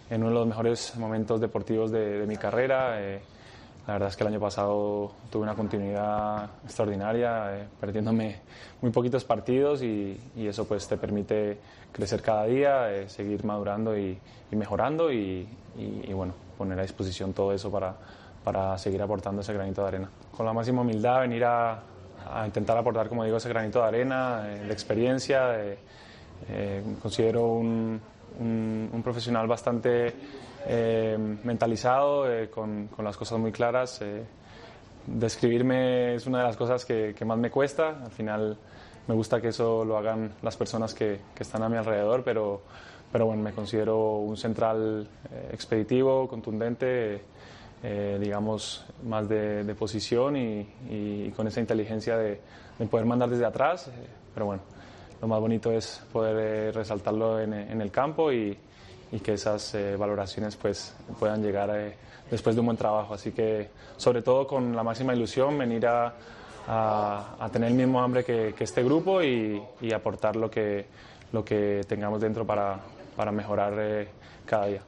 en uno de los mejores momentos deportivos de, de mi carrera. Eh, la verdad es que el año pasado tuve una continuidad extraordinaria, eh, perdiéndome muy poquitos partidos y, y eso pues te permite crecer cada día, eh, seguir madurando y, y mejorando y, y, y bueno, poner a disposición todo eso para, para seguir aportando ese granito de arena. Con la máxima humildad venir a, a intentar aportar, como digo, ese granito de arena, eh, de experiencia. Eh, eh, considero un, un, un profesional bastante eh, mentalizado, eh, con, con las cosas muy claras. Eh, describirme es una de las cosas que, que más me cuesta. Al final me gusta que eso lo hagan las personas que, que están a mi alrededor, pero, pero bueno, me considero un central eh, expeditivo, contundente, eh, digamos, más de, de posición y, y con esa inteligencia de, de poder mandar desde atrás. Eh, pero bueno, lo más bonito es poder eh, resaltarlo en, en el campo y, y que esas eh, valoraciones pues puedan llegar eh, después de un buen trabajo. Así que, sobre todo con la máxima ilusión, venir a, a, a tener el mismo hambre que, que este grupo y, y aportar lo que, lo que tengamos dentro para, para mejorar eh, cada día.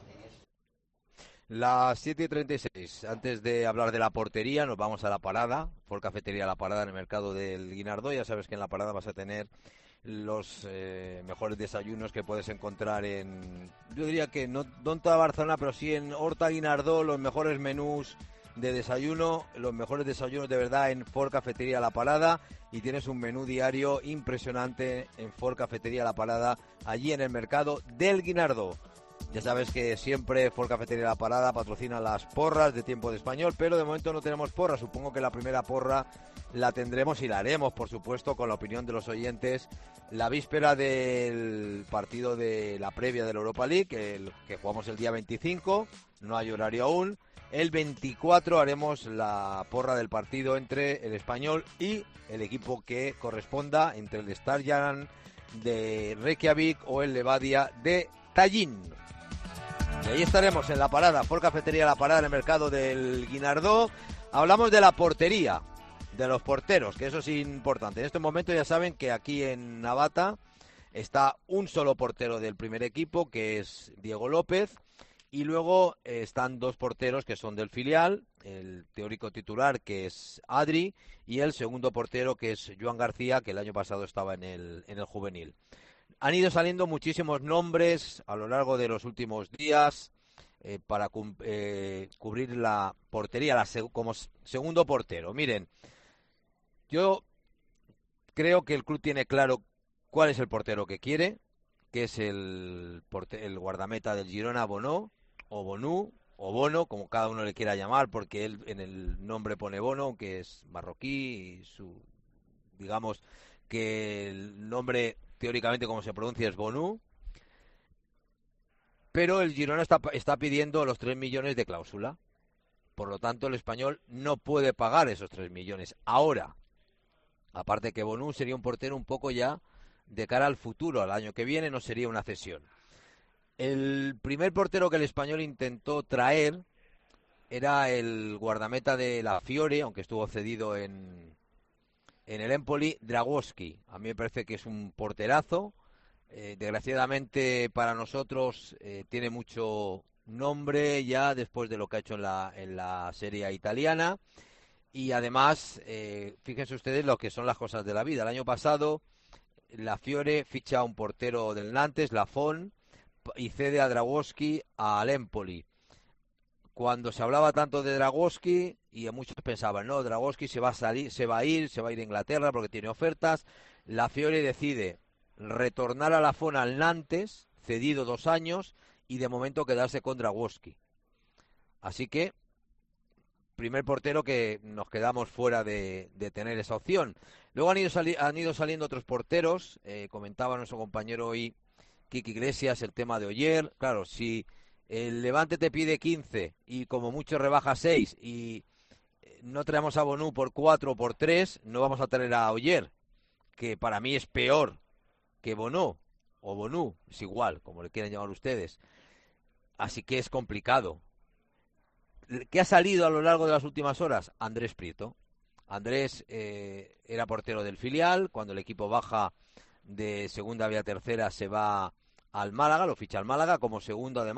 Las siete y treinta y seis, antes de hablar de la portería, nos vamos a la parada, por Cafetería La Parada en el mercado del Guinardó. Ya sabes que en la parada vas a tener los eh, mejores desayunos que puedes encontrar en, yo diría que no, no en toda Barcelona, pero sí en Horta Guinardó, los mejores menús de desayuno, los mejores desayunos de verdad en Ford Cafetería La Parada, y tienes un menú diario impresionante en Ford Cafetería La Parada, allí en el mercado del Guinardó. Ya sabes que siempre Ford Cafetería La Parada patrocina las porras de Tiempo de Español, pero de momento no tenemos porra. Supongo que la primera porra la tendremos y la haremos, por supuesto, con la opinión de los oyentes, la víspera del partido de la previa de la Europa League, el, que jugamos el día veinticinco, no hay horario aún. El veinticuatro haremos la porra del partido entre el Español y el equipo que corresponda, entre el Stjarnan de Reykjavik o el Levadia de Tallinn. Y ahí estaremos en la parada, por Cafetería La Parada, en el mercado del Guinardó. Hablamos de la portería, de los porteros, que eso es importante. En este momento ya saben que aquí en Navata está un solo portero del primer equipo, que es Diego López, y luego eh, están dos porteros que son del filial, el teórico titular, que es Adri, y el segundo portero, que es Joan García, que el año pasado estaba en el, en el juvenil. Han ido saliendo muchísimos nombres a lo largo de los últimos días eh, para cu eh, cubrir la portería la seg como segundo portero. Miren, yo creo que el club tiene claro cuál es el portero que quiere, que es el, el guardameta del Girona, Bono, o Bonú, o Bono, como cada uno le quiera llamar, porque él en el nombre pone Bono, aunque es marroquí, y su, digamos que el nombre teóricamente como se pronuncia es Bonú, pero el Girona está, está pidiendo los tres millones de cláusula, por lo tanto el Español no puede pagar esos tres millones ahora. Aparte que Bonú sería un portero un poco ya de cara al futuro, al año que viene, no sería una cesión. El primer portero que el Español intentó traer era el guardameta de la Fiore, aunque estuvo cedido en En el Empoli, Dragowski. A mí me parece que es un porterazo. Eh, desgraciadamente para nosotros eh, tiene mucho nombre ya después de lo que ha hecho en la, en la Serie italiana. Y además, eh, fíjense ustedes lo que son las cosas de la vida. El año pasado, la Fiore ficha a un portero del Nantes, Lafon, y cede a Dragowski al Empoli. Cuando se hablaba tanto de Dragowski, y muchos pensaban, no, Dragowski se va a salir, se va a ir, se va a ir a Inglaterra porque tiene ofertas, la Fiore decide retornar a Lafon al Nantes, cedido dos años, y de momento quedarse con Dragowski. Así que, primer portero que nos quedamos fuera de, de tener esa opción. Luego han ido, sali han ido saliendo otros porteros, eh, comentaba nuestro compañero hoy, Kiki Iglesias, el tema de Oyer. Claro, si el Levante te pide quince y como mucho rebaja seis y no traemos a Bonú por cuatro o por tres, no vamos a tener a Oyer, que para mí es peor que Bonú, o Bonú, es igual, como le quieran llamar ustedes. Así que es complicado. ¿Qué ha salido a lo largo de las últimas horas? Andrés Prieto. Andrés eh, era portero del filial, cuando el equipo baja de segunda vía tercera se va al Málaga, lo ficha al Málaga, como segundo además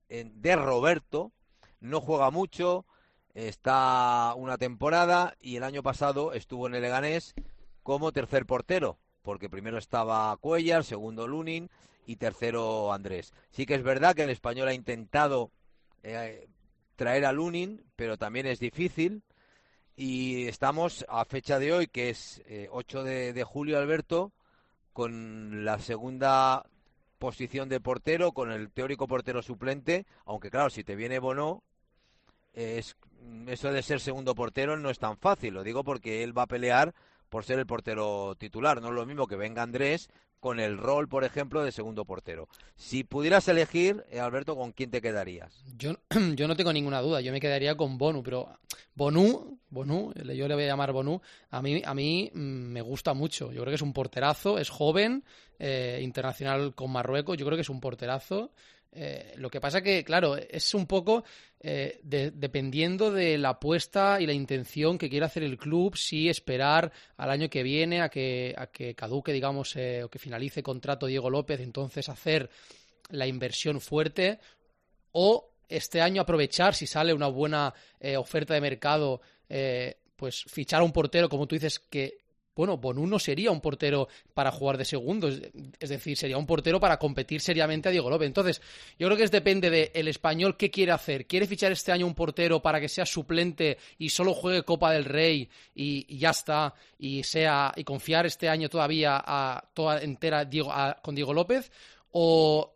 en, de Roberto, no juega mucho, está una temporada y el año pasado estuvo en el Leganés como tercer portero, porque primero estaba Cuellar, segundo Lunin y tercero Andrés. Sí que es verdad que el Español ha intentado eh, traer a Lunin, pero también es difícil. Y estamos a fecha de hoy, que es eh, ocho de, de julio, Alberto, con la segunda posición de portero, con el teórico portero suplente, aunque claro, si te viene Bonó, eh, es, eso de ser segundo portero no es tan fácil, lo digo porque él va a pelear por ser el portero titular, no es lo mismo que venga Andrés con el rol, por ejemplo, de segundo portero. Si pudieras elegir, eh, Alberto, ¿con quién te quedarías? Yo, yo no tengo ninguna duda, yo me quedaría con Bonu, pero Bonu, Bonu, yo le voy a llamar Bonu, a mí, a mí me gusta mucho, yo creo que es un porterazo, es joven, eh, internacional con Marruecos, yo creo que es un porterazo. Eh, lo que pasa que, claro, es un poco eh, de, dependiendo de la apuesta y la intención que quiera hacer el club, si esperar al año que viene a que, a que caduque, digamos, eh, o que finalice contrato Diego López, entonces hacer la inversión fuerte, o este año aprovechar, si sale una buena eh, oferta de mercado, eh, pues fichar a un portero, como tú dices, que bueno, Bonu no sería un portero para jugar de segundo, es decir, sería un portero para competir seriamente a Diego López. Entonces, yo creo que es depende del Español qué quiere hacer. ¿Quiere fichar este año un portero para que sea suplente y solo juegue Copa del Rey y, y ya está, y sea y confiar este año todavía a toda entera Diego, a, con Diego López? O,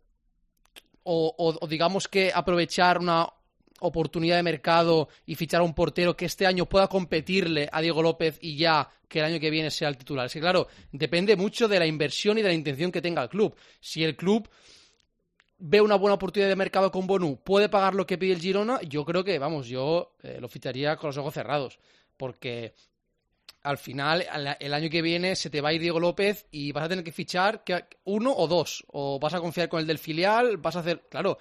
o, o, o digamos que aprovechar una oportunidad de mercado y fichar a un portero que este año pueda competirle a Diego López y ya que el año que viene sea el titular. Es que claro, depende mucho de la inversión y de la intención que tenga el club. Si el club ve una buena oportunidad de mercado con Bonu, puede pagar lo que pide el Girona, yo creo que, vamos, yo eh, lo ficharía con los ojos cerrados, porque al final, el año que viene se te va a ir Diego López y vas a tener que fichar uno o dos, o vas a confiar con el del filial, vas a hacer, claro.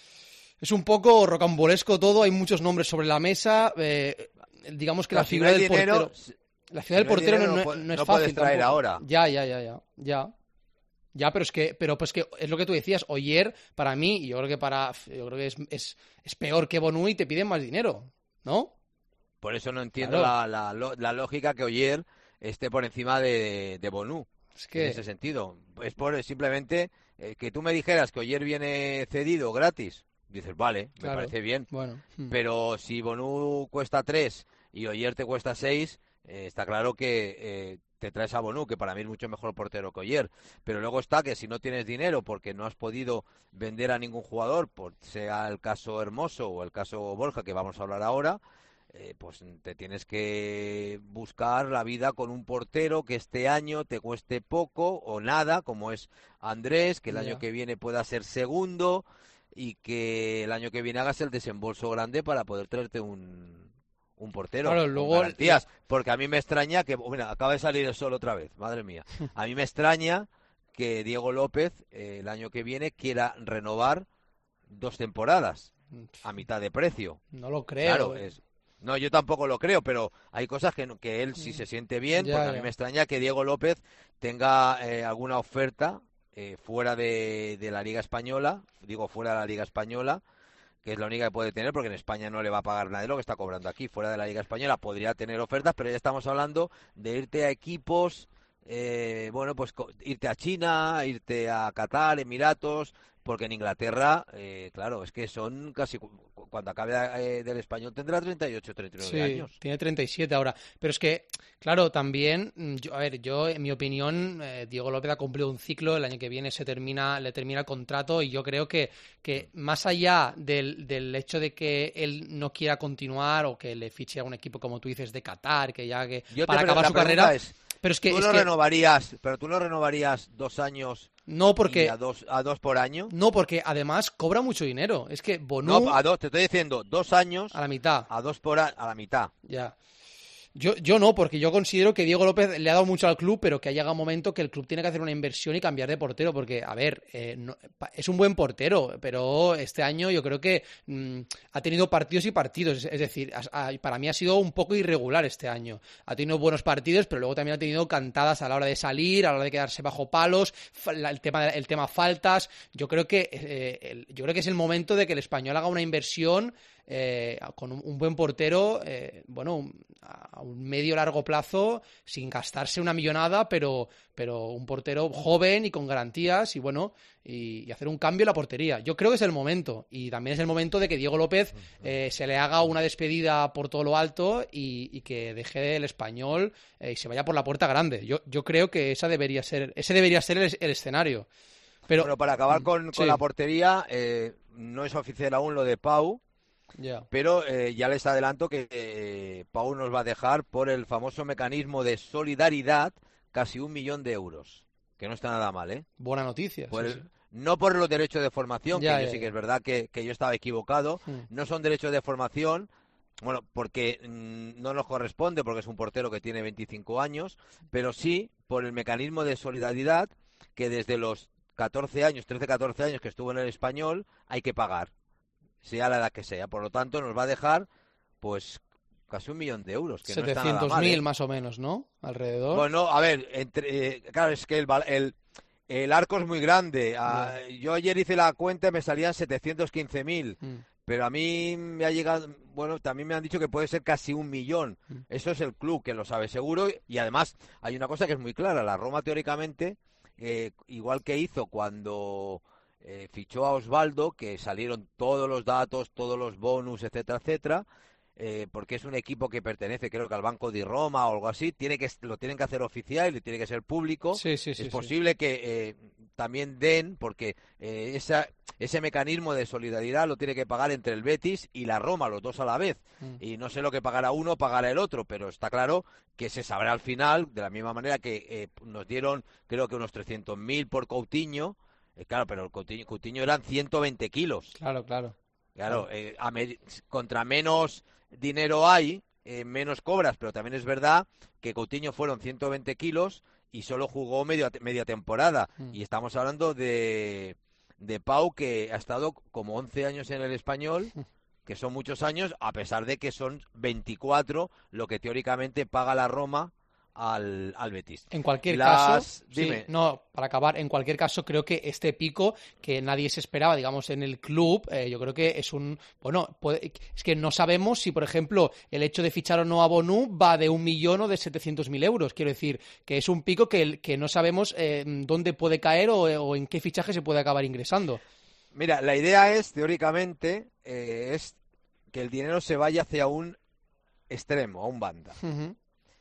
Es un poco rocambolesco todo, hay muchos nombres sobre la mesa, eh, digamos que la figura del portero... La figura del portero no, no, no es no fácil. Puedes traer tampoco. ahora. Ya, ya, ya, ya, ya. Ya, pero es que, pero pues que es lo que tú decías. Oyer, para mí, yo creo que para, yo creo que es, es, es peor que Bonu y te piden más dinero, ¿no? Por eso no entiendo claro. la, la, la lógica que Oyer esté por encima de, de Bonu. Es que... En ese sentido. Es por simplemente eh, que tú me dijeras que Oyer viene cedido gratis. Dices, vale, me claro. parece bien. Bueno. Pero si Bonu cuesta tres y Oyer te cuesta seis, eh, está claro que eh, te traes a Bonu, que para mí es mucho mejor portero que Oyer. Pero luego está que si no tienes dinero porque no has podido vender a ningún jugador, por, sea el caso Hermoso o el caso Borja, que vamos a hablar ahora, eh, pues te tienes que buscar la vida con un portero que este año te cueste poco o nada, como es Andrés, que el año ya. que viene pueda ser segundo, y que el año que viene hagas el desembolso grande para poder traerte un, un portero claro, con luego garantías, porque a mí me extraña que, mira, acaba de salir el sol otra vez, madre mía, a mí me extraña que Diego López eh, el año que viene quiera renovar dos temporadas a mitad de precio. No lo creo. Claro, es, no, yo tampoco lo creo, pero hay cosas que, que él sí se siente bien, ya, porque ya. a mí me extraña que Diego López tenga eh, alguna oferta Eh, fuera de, de la Liga Española, digo fuera de la Liga Española, que es la única que puede tener, porque en España no le va a pagar nada de lo que está cobrando aquí. Fuera de la Liga Española podría tener ofertas, pero ya estamos hablando de irte a equipos, eh, bueno, pues irte a China, irte a Qatar, Emiratos, porque en Inglaterra, eh, claro, es que son casi, cuando acabe eh, del Español tendrá treinta y ocho, treinta y nueve sí, años. Tiene treinta y siete ahora. Pero es que, claro, también, yo, a ver, yo, en mi opinión, eh, Diego López ha cumplido un ciclo, el año que viene se termina, le termina el contrato, y yo creo que, que más allá del, del hecho de que él no quiera continuar o que le fiche a un equipo, como tú dices, de Qatar, que ya que Yo para te, acabar la su carrera... Es, pero es que, tú es lo que... renovarías, pero tú no renovarías dos años... No, porque... ¿Y a dos, a dos por año? No, porque además cobra mucho dinero. Es que Bonu... No, a dos, te estoy diciendo, dos años... A la mitad. A dos por a, a la mitad. Ya. Yo, yo no, porque yo considero que Diego López le ha dado mucho al club, pero que ha llegado un momento que el club tiene que hacer una inversión y cambiar de portero, porque, a ver, eh, no, es un buen portero, pero este año yo creo que mmm, ha tenido partidos y partidos, es, es decir, a, a, para mí ha sido un poco irregular este año. Ha tenido buenos partidos, pero luego también ha tenido cantadas a la hora de salir, a la hora de quedarse bajo palos, el tema, el tema faltas. Yo creo que eh, el, yo creo que es el momento de que el Español haga una inversión Eh, con un, un buen portero, eh, bueno, un, a un medio largo plazo, sin gastarse una millonada, pero, pero un portero joven y con garantías, y bueno, y, y hacer un cambio en la portería. Yo creo que es el momento, y también es el momento de que Diego López eh, se le haga una despedida por todo lo alto y, y que deje el Español eh, y se vaya por la puerta grande. Yo, yo creo que esa debería ser, ese debería ser el, el escenario. Pero bueno, para acabar con, con sí. la portería, eh, no es oficial aún lo de Pau. Yeah. Pero eh, ya les adelanto que eh, Pau nos va a dejar por el famoso mecanismo de solidaridad casi un millón de euros, que no está nada mal, ¿eh? Buena noticia. Por sí, el, sí. No por los derechos de formación, ya, que ya, yo sí ya. que es verdad que, que yo estaba equivocado, Hmm. no son derechos de formación, bueno, porque mmm, no nos corresponde, porque es un portero que tiene veinticinco años, pero sí por el mecanismo de solidaridad que desde los catorce años, trece, catorce años que estuvo en el Español, hay que pagar, sea la edad que sea. Por lo tanto, nos va a dejar, pues, casi un millón de euros, que no está nada setecientos mal, mil ¿eh? más o menos, ¿no? Alrededor. Bueno, a ver, entre, eh, claro, es que el, el, el arco es muy grande. Ah, yo ayer hice la cuenta y me salían setecientos quince mil. Mm. Pero a mí me ha llegado, bueno, también me han dicho que puede ser casi un millón. Mm. Eso es el club, que lo sabe seguro. Y además, hay una cosa que es muy clara. La Roma, teóricamente, eh, igual que hizo cuando eh, fichó a Osvaldo, que salieron todos los datos, todos los bonus, etcétera, etcétera, eh, porque es un equipo que pertenece, creo que al Banco di Roma o algo así, tiene que lo tienen que hacer oficial y tiene que ser público. Sí, sí, sí, es sí. posible que eh, también den, porque eh, esa, ese mecanismo de solidaridad lo tiene que pagar entre el Betis y la Roma, los dos a la vez. Mm. Y no sé lo que pagará uno, pagará el otro, pero está claro que se sabrá al final, de la misma manera que eh, nos dieron, creo que unos trescientos mil por Coutinho. Eh, claro, pero el Coutinho, Coutinho eran ciento veinte kilos. Claro, claro. Claro, Claro. eh, a med- contra menos dinero hay, eh, menos cobras, pero también es verdad que Coutinho fueron ciento veinte kilos y solo jugó medio, media temporada. Mm. Y estamos hablando de, de Pau, que ha estado como once años en el Español, que son muchos años, a pesar de que son veinticuatro lo que teóricamente paga la Roma al, al Betis. En cualquier Las... caso, Dime. sí, no, para acabar, en cualquier caso creo que este pico que nadie se esperaba, digamos, en el club, eh, yo creo que es un, bueno, puede, es que no sabemos si, por ejemplo, el hecho de fichar o no a Bonu va de un millón o de setecientos mil euros, quiero decir, que es un pico que, que no sabemos eh, dónde puede caer o, o en qué fichaje se puede acabar ingresando. Mira, la idea es, teóricamente, eh, es que el dinero se vaya hacia un extremo, a un banda. Uh-huh.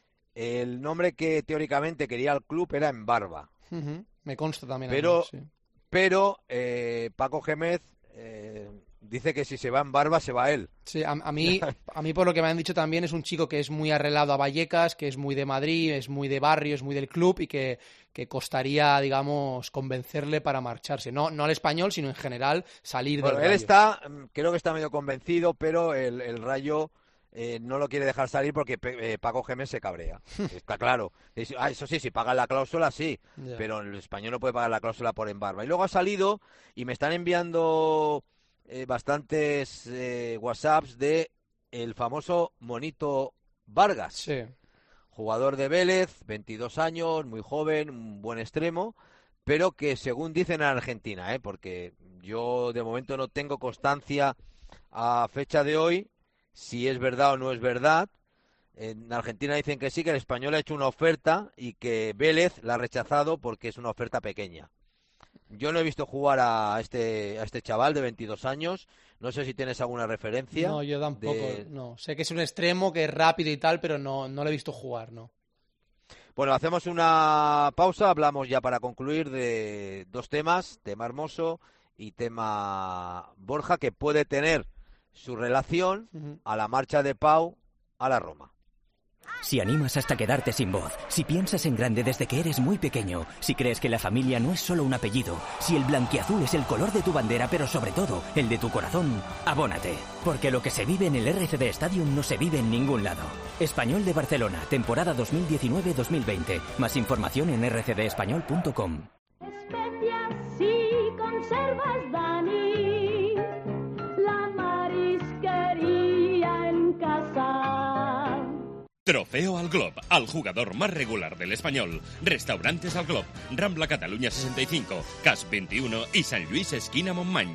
El nombre que teóricamente quería el club era Embarba. Uh-huh. Me consta también. Pero, a mí, sí. pero eh, Paco Gémez eh, dice que si se va Embarba, se va él. Sí, a, a mí, a mí por lo que me han dicho también es un chico que es muy arreglado a Vallecas, que es muy de Madrid, es muy de barrio, es muy del club y que, que costaría, digamos, convencerle para marcharse. No, no al Español, sino en general salir Bueno, del él Rayo. está, creo que está medio convencido, pero el, el Rayo eh, no lo quiere dejar salir porque eh, Paco Gémez se cabrea. Está claro. Es- ah, eso sí, si pagan la cláusula, sí. Ya. Pero el Español no puede pagar la cláusula por Embarba. Y luego ha salido y me están enviando eh, bastantes eh, WhatsApps de el famoso Monito Vargas, Sí. jugador de Vélez, veintidós años, muy joven, un buen extremo, pero que según dicen en Argentina, ¿eh? Porque yo de momento no tengo constancia a fecha de hoy si es verdad o no es verdad. En Argentina dicen que sí, que el Español ha hecho una oferta y que Vélez la ha rechazado porque es una oferta pequeña. Yo no he visto jugar a este a este chaval de veintidós años. No sé si tienes alguna referencia. No, yo tampoco. de- No. Sé que es un extremo, que es rápido y tal, pero no, no lo he visto jugar, ¿no? Bueno, hacemos una pausa. Hablamos ya para concluir de dos temas, tema Hermoso y tema Borja, que puede tener su relación Ujú. a la marcha de Pau a la Roma. Si animas hasta quedarte sin voz, si piensas en grande desde que eres muy pequeño, si crees que la familia no es solo un apellido, si el blanquiazul es el color de tu bandera, pero sobre todo el de tu corazón, abónate. Porque lo que se vive en el R C D Stadium no se vive en ningún lado. Español de Barcelona, temporada dos mil diecinueve dos mil veinte. Más información en r c d español punto com. Especias y conservas, Dani, la marisquería en casa. Trofeo al Glob, al jugador más regular del Español. Restaurantes al Glob, Rambla Cataluña sesenta y cinco, Cas veintiuno y San Luis esquina Montmany.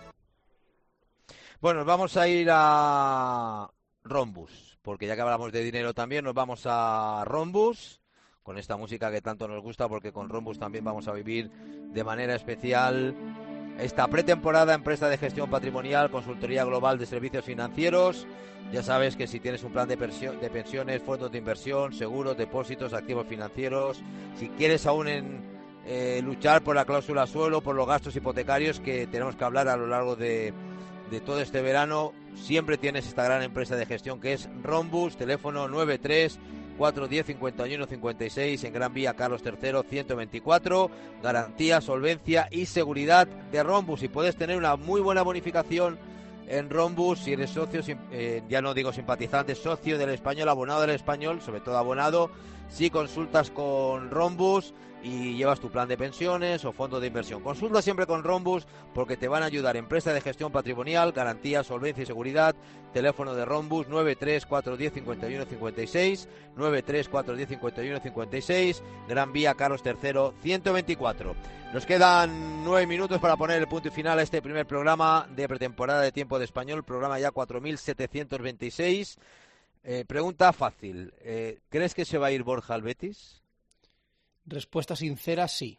Bueno, nos vamos a ir a Rhombus, porque ya que hablamos de dinero también, nos vamos a Rhombus, con esta música que tanto nos gusta, porque con Rhombus también vamos a vivir de manera especial esta pretemporada, empresa de gestión patrimonial, consultoría global de servicios financieros. Ya sabes que si tienes un plan de, de pensiones, fondos de inversión, seguros, depósitos, activos financieros, si quieres aún en, eh, luchar por la cláusula suelo, por los gastos hipotecarios que tenemos que hablar a lo largo de, de todo este verano, siempre tienes esta gran empresa de gestión que es Rhombus, teléfono nueve tres cuatro uno cero cincuenta y uno cincuenta y seis en Gran Vía Carlos tercero ciento veinticuatro, garantía, solvencia y seguridad de Rhombus, y puedes tener una muy buena bonificación en Rhombus si eres socio, eh, ya no digo simpatizante, socio del Español, abonado del Español, sobre todo abonado, si consultas con Rhombus y llevas tu plan de pensiones o fondo de inversión. Consulta siempre con Rhombus porque te van a ayudar. Empresa de gestión patrimonial, garantía, solvencia y seguridad. Teléfono de Rhombus nueve tres cuatro uno cero cincuenta y uno cincuenta y seis, nueve tres cuatro uno cero cincuenta y uno cincuenta y seis, Gran Vía Carlos tercero ciento veinticuatro. Nos quedan nueve minutos para poner el punto y final a este primer programa de pretemporada de Tiempo de Español, programa ya cuatro mil setecientos veintiséis. Eh, pregunta fácil, eh, ¿crees que se va a ir Borja al Betis? Respuesta sincera, sí.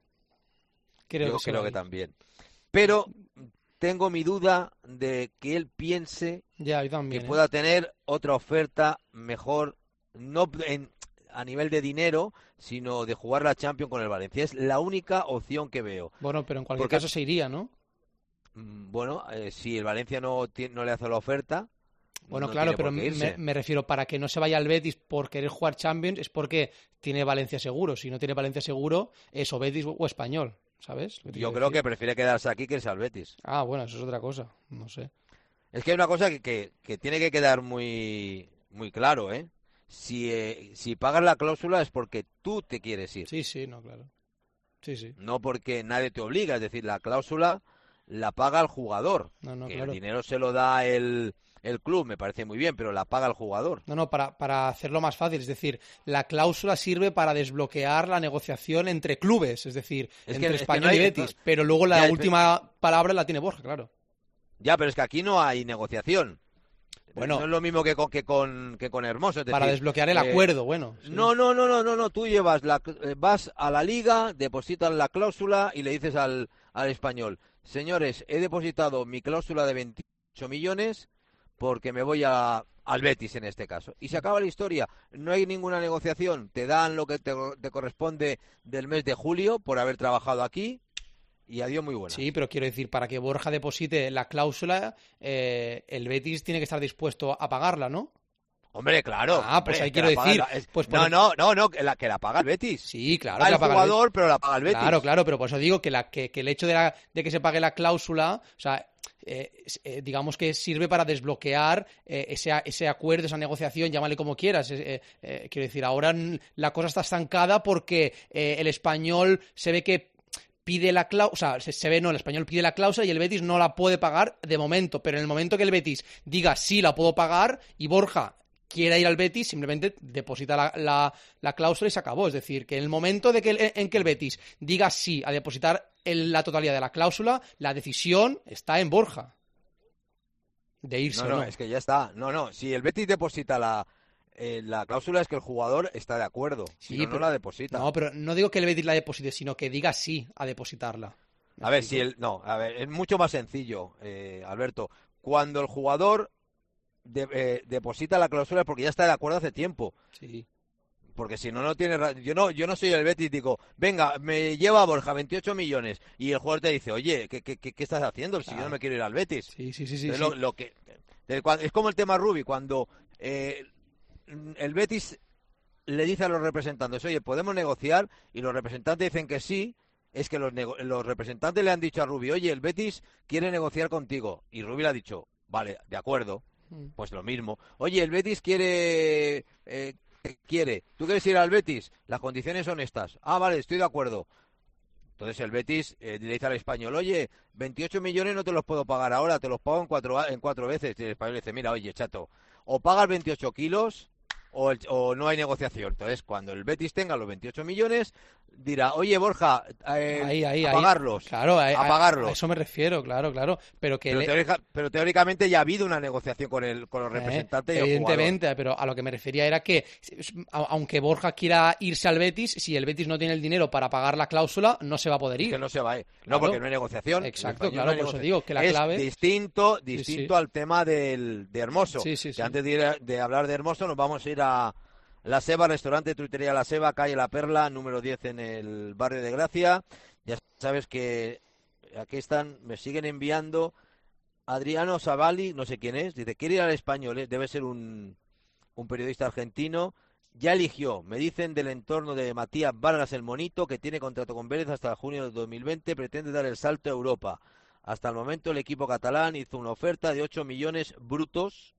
Creo Yo que creo que también. Pero tengo mi duda de que él piense ya, yo también, que ¿eh? pueda tener otra oferta mejor, no en, a nivel de dinero, sino de jugar la Champions con el Valencia. Es la única opción que veo. Bueno, pero en cualquier Porque, caso se iría, ¿no? Bueno, eh, si el Valencia no, tiene, no le hace la oferta... Bueno, no claro, pero me, me refiero, para que no se vaya al Betis por querer jugar Champions es porque tiene Valencia seguro. Si no tiene Valencia seguro, es o Betis o Español, ¿sabes? Yo creo que prefiere quedarse aquí que irse al Betis. Ah, bueno, eso es otra cosa, no sé. Es que hay una cosa que, que, que tiene que quedar muy, muy claro, ¿eh? Si, eh, si pagas la cláusula es porque tú te quieres ir. Sí, sí, no, claro. Sí, sí. No porque nadie te obliga, es decir, la cláusula la paga el jugador. No, no, que claro. El dinero se lo da el... El club me parece muy bien, pero la paga el jugador. No, no, para, para hacerlo más fácil. Es decir, la cláusula sirve para desbloquear la negociación entre clubes, es decir, es entre que, Español es que no hay, y Betis. Pero luego la ya, última pero... palabra la tiene Borja, claro. Ya, pero es que aquí no hay negociación. Bueno, no es lo mismo que con, que con, que con Hermoso. Es para decir, desbloquear el eh, acuerdo, bueno. Sí. No, no, no, no, no, no. Tú llevas la, vas a la liga, depositas la cláusula y le dices al, al Español, señores, he depositado mi cláusula de veintiocho millones porque me voy a, al Betis en este caso. Y se acaba la historia. No hay ninguna negociación. Te dan lo que te, te corresponde del mes de julio por haber trabajado aquí y adiós, muy buena. Sí, pero quiero decir, para que Borja deposite la cláusula, eh, el Betis tiene que estar dispuesto a pagarla, ¿no? Hombre, claro. Ah, pues hombre, ahí quiero decir. La, es, pues no, por... no, no, no, que la, que la paga el Betis. Sí, claro. Va que el la paga jugador, el pero la paga el Betis. Claro, claro, pero por eso digo que, la, que, que el hecho de, la, de que se pague la cláusula, o sea, eh, eh, digamos que sirve para desbloquear eh, ese, ese acuerdo, esa negociación, llámale como quieras. Eh, eh, quiero decir, ahora la cosa está estancada porque eh, el Español se ve que pide la cláusula, o sea, se, se ve, no, el Español pide la cláusula y el Betis no la puede pagar de momento, pero en el momento que el Betis diga sí la puedo pagar y Borja quiera ir al Betis, simplemente deposita la, la, la cláusula y se acabó. Es decir, que en el momento de que el, en que el Betis diga sí a depositar el, la totalidad de la cláusula, la decisión está en Borja de irse no, o no, no. es que ya está. No, no, si el Betis deposita la... Eh, la cláusula es que el jugador está de acuerdo, Sí, si no, pero, no la deposita. No, pero no digo que el Betis la deposite, sino que diga sí a depositarla. A ver, si el, no, a ver, es mucho más sencillo, eh, Alberto. Cuando el jugador de, eh, deposita la cláusula es porque ya está de acuerdo hace tiempo. Sí. Porque si no, no tiene... Yo no yo no soy el Betis, digo, venga, me lleva a Borja veintiocho millones y el jugador te dice, oye, ¿qué, qué, qué estás haciendo? Si claro. yo no me quiero ir al Betis. Sí, sí, sí. sí, es, sí. lo, lo que, es como el tema Rubi, cuando... Eh, el Betis le dice a los representantes, oye, podemos negociar, y los representantes dicen que sí, es que los, los representantes le han dicho a Rubi, oye, el Betis quiere negociar contigo, y Rubi le ha dicho, vale, de acuerdo, pues lo mismo. Oye, el Betis quiere, eh, quiere, ¿tú quieres ir al Betis? Las condiciones son estas. Ah, vale, estoy de acuerdo. Entonces el Betis eh, le dice al Español, oye, veintiocho millones no te los puedo pagar ahora, te los pago en cuatro, en cuatro veces. Y el Español dice, mira, oye, chato, o pagas veintiocho kilos o, el, o no hay negociación. Entonces, cuando el Betis tenga los veintiocho millones, dirá, oye, Borja, eh, ahí, ahí, a ahí. pagarlos. Claro, a, a pagarlos. A eso me refiero, claro, claro. Pero que pero, le... teórica, pero teóricamente ya ha habido una negociación con, el, con los representantes eh, y el evidentemente, jugador. pero a lo que me refería era que, aunque Borja quiera irse al Betis, si el Betis no tiene el dinero para pagar la cláusula, no se va a poder ir. Es que no se va a ir. Claro. No, porque no hay negociación. Exacto, Español, claro, no hay por eso negociación. digo que la es clave... distinto, distinto sí, sí. al tema del, de Hermoso. Sí, sí, que sí. antes de, de hablar de Hermoso nos vamos a ir a La Seba, restaurante Truitería La Seba, calle La Perla, número diez en el barrio de Gracia. Ya sabes que aquí están, me siguen enviando Adriano Savali, no sé quién es, dice, quiere ir al Español, ¿eh? Debe ser un, un periodista argentino. Ya eligió, me dicen del entorno de Matías Vargas el Monito, que tiene contrato con Vélez hasta junio de dos mil veinte, pretende dar el salto a Europa. Hasta el momento el equipo catalán hizo una oferta de ocho millones brutos,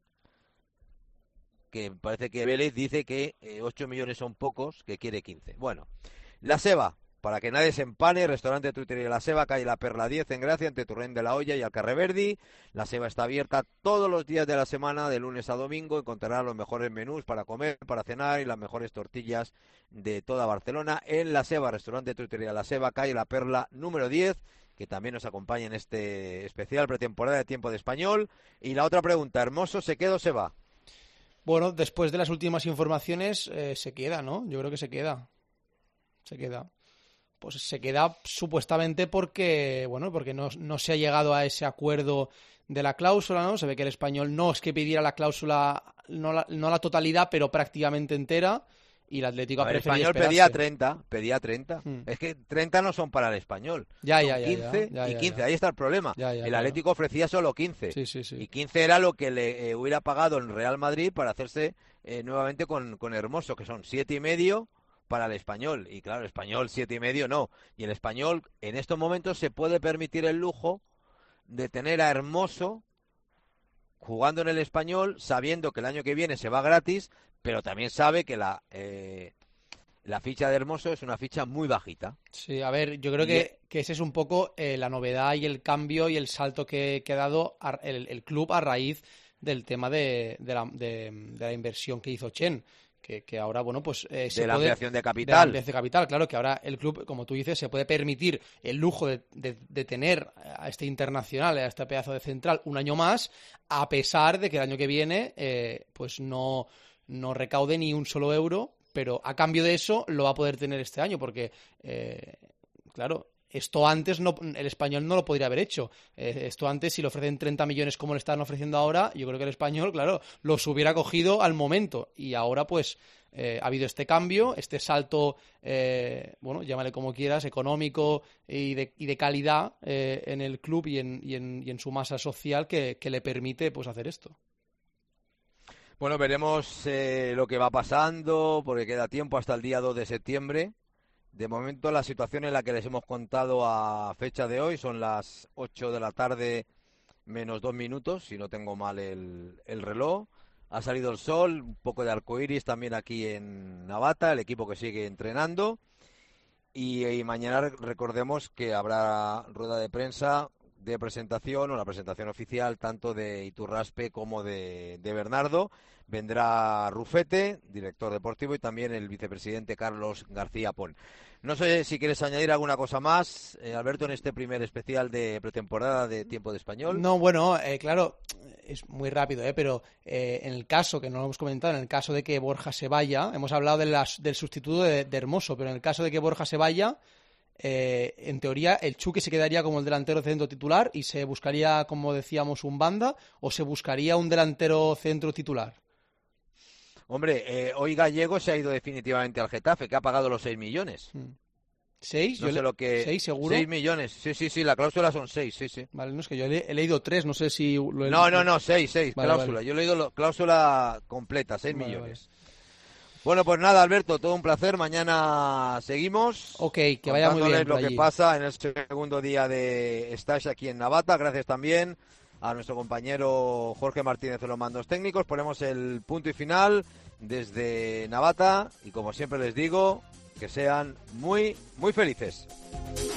que parece que Vélez dice que eh, ocho millones son pocos, que quiere quince. Bueno, La Seba, para que nadie se empane, restaurante Truitería La Seba, calle La Perla diez en Gracia, entre Turrén de la Hoya y Alcarreverdi. La Seba está abierta todos los días de la semana, de lunes a domingo. Encontrarán los mejores menús para comer, para cenar y las mejores tortillas de toda Barcelona en La Seba, restaurante Truitería La Seba, calle La Perla número diez, que también nos acompaña en este especial pretemporada de Tiempo de Español. Y la otra pregunta, ¿Hermoso se queda o se va? Bueno, después de las últimas informaciones, eh, se queda, ¿no? Yo creo que se queda. Se queda. Pues se queda supuestamente porque, bueno, porque no, no se ha llegado a ese acuerdo de la cláusula, ¿no? Se ve que el Español no es que pidiera la cláusula, no la, no la totalidad, pero prácticamente entera, y el Atlético ha El preferido Español esperarse. pedía treinta, pedía treinta. Hmm. Es que treinta no son para el Español. Ya, son ya, ya, quince ya, ya, y ya, quince, ya. ahí está el problema. Ya, ya, el claro. Atlético ofrecía solo quince. Sí, sí, sí. Y quince era lo que le eh, hubiera pagado el Real Madrid para hacerse eh, nuevamente con, con Hermoso, que son siete y medio para el Español. Y claro, el Español siete y medio no. Y el Español en estos momentos se puede permitir el lujo de tener a Hermoso jugando en el Español, sabiendo que el año que viene se va gratis, pero también sabe que la eh, la ficha de Hermoso es una ficha muy bajita. Sí, a ver, yo creo que, que ese es un poco eh, la novedad y el cambio y el salto que, que ha dado a, el, el club a raíz del tema de, de, la, de, de la inversión que hizo Chen. Que, que ahora, bueno, pues... Eh, se de la puede, ampliación de capital. De la ampliación de capital, claro, que ahora el club, como tú dices, se puede permitir el lujo de, de, de tener a este internacional, a este pedazo de central, un año más, a pesar de que el año que viene, eh, pues no, no recaude ni un solo euro, pero a cambio de eso lo va a poder tener este año, porque, eh, claro... Esto antes no, el Español no lo podría haber hecho. Eh, esto antes, si le ofrecen treinta millones como le están ofreciendo ahora, yo creo que el Español, claro, los hubiera cogido al momento. Y ahora, pues, eh, ha habido este cambio, este salto, eh, bueno, llámale como quieras, económico y de, y de calidad eh, en el club y en, y en, y en su masa social que, que le permite, pues, hacer esto. Bueno, veremos eh, lo que va pasando, porque queda tiempo hasta el día dos de septiembre. De momento la situación en la que les hemos contado a fecha de hoy son las ocho de la tarde menos dos minutos, si no tengo mal el, el reloj. Ha salido el sol, un poco de arcoiris también aquí en Navata, el equipo que sigue entrenando. Y, y mañana recordemos que habrá rueda de prensa de presentación o la presentación oficial tanto de Iturraspe como de, de Bernardo. Vendrá Rufete, director deportivo, y también el vicepresidente Carlos García Pon. No sé si quieres añadir alguna cosa más, eh, Alberto, en este primer especial de pretemporada de Tiempo de Español. No, bueno, eh, claro, es muy rápido, ¿eh? Pero eh, en el caso, que no lo hemos comentado, en el caso de que Borja se vaya, hemos hablado de las, del sustituto de, de Hermoso, pero en el caso de que Borja se vaya, eh, en teoría el Chucky se quedaría como el delantero centro titular y se buscaría, como decíamos, un banda, o se buscaría un delantero centro titular. Hombre, eh, hoy Gallego se ha ido definitivamente al Getafe, que ha pagado los seis millones. ¿Seis? No Yo sé le... lo que... ¿Seis, seguro? Seis millones, sí, sí, sí, la cláusula son seis, sí, sí. Vale, no, es que yo he, he leído tres, no sé si... Lo he... No, no, no, seis, seis, vale, cláusula. vale. Yo he leído lo, cláusula completa, seis Vale, millones. vale. Bueno, pues nada, Alberto, todo un placer. Mañana seguimos. Ok, que vaya muy bien lo por que allí. pasa en el segundo día de Stage aquí en Navata. Gracias también a nuestro compañero Jorge Martínez de los mandos técnicos. Ponemos el punto y final desde Navata y como siempre les digo, que sean muy, muy felices.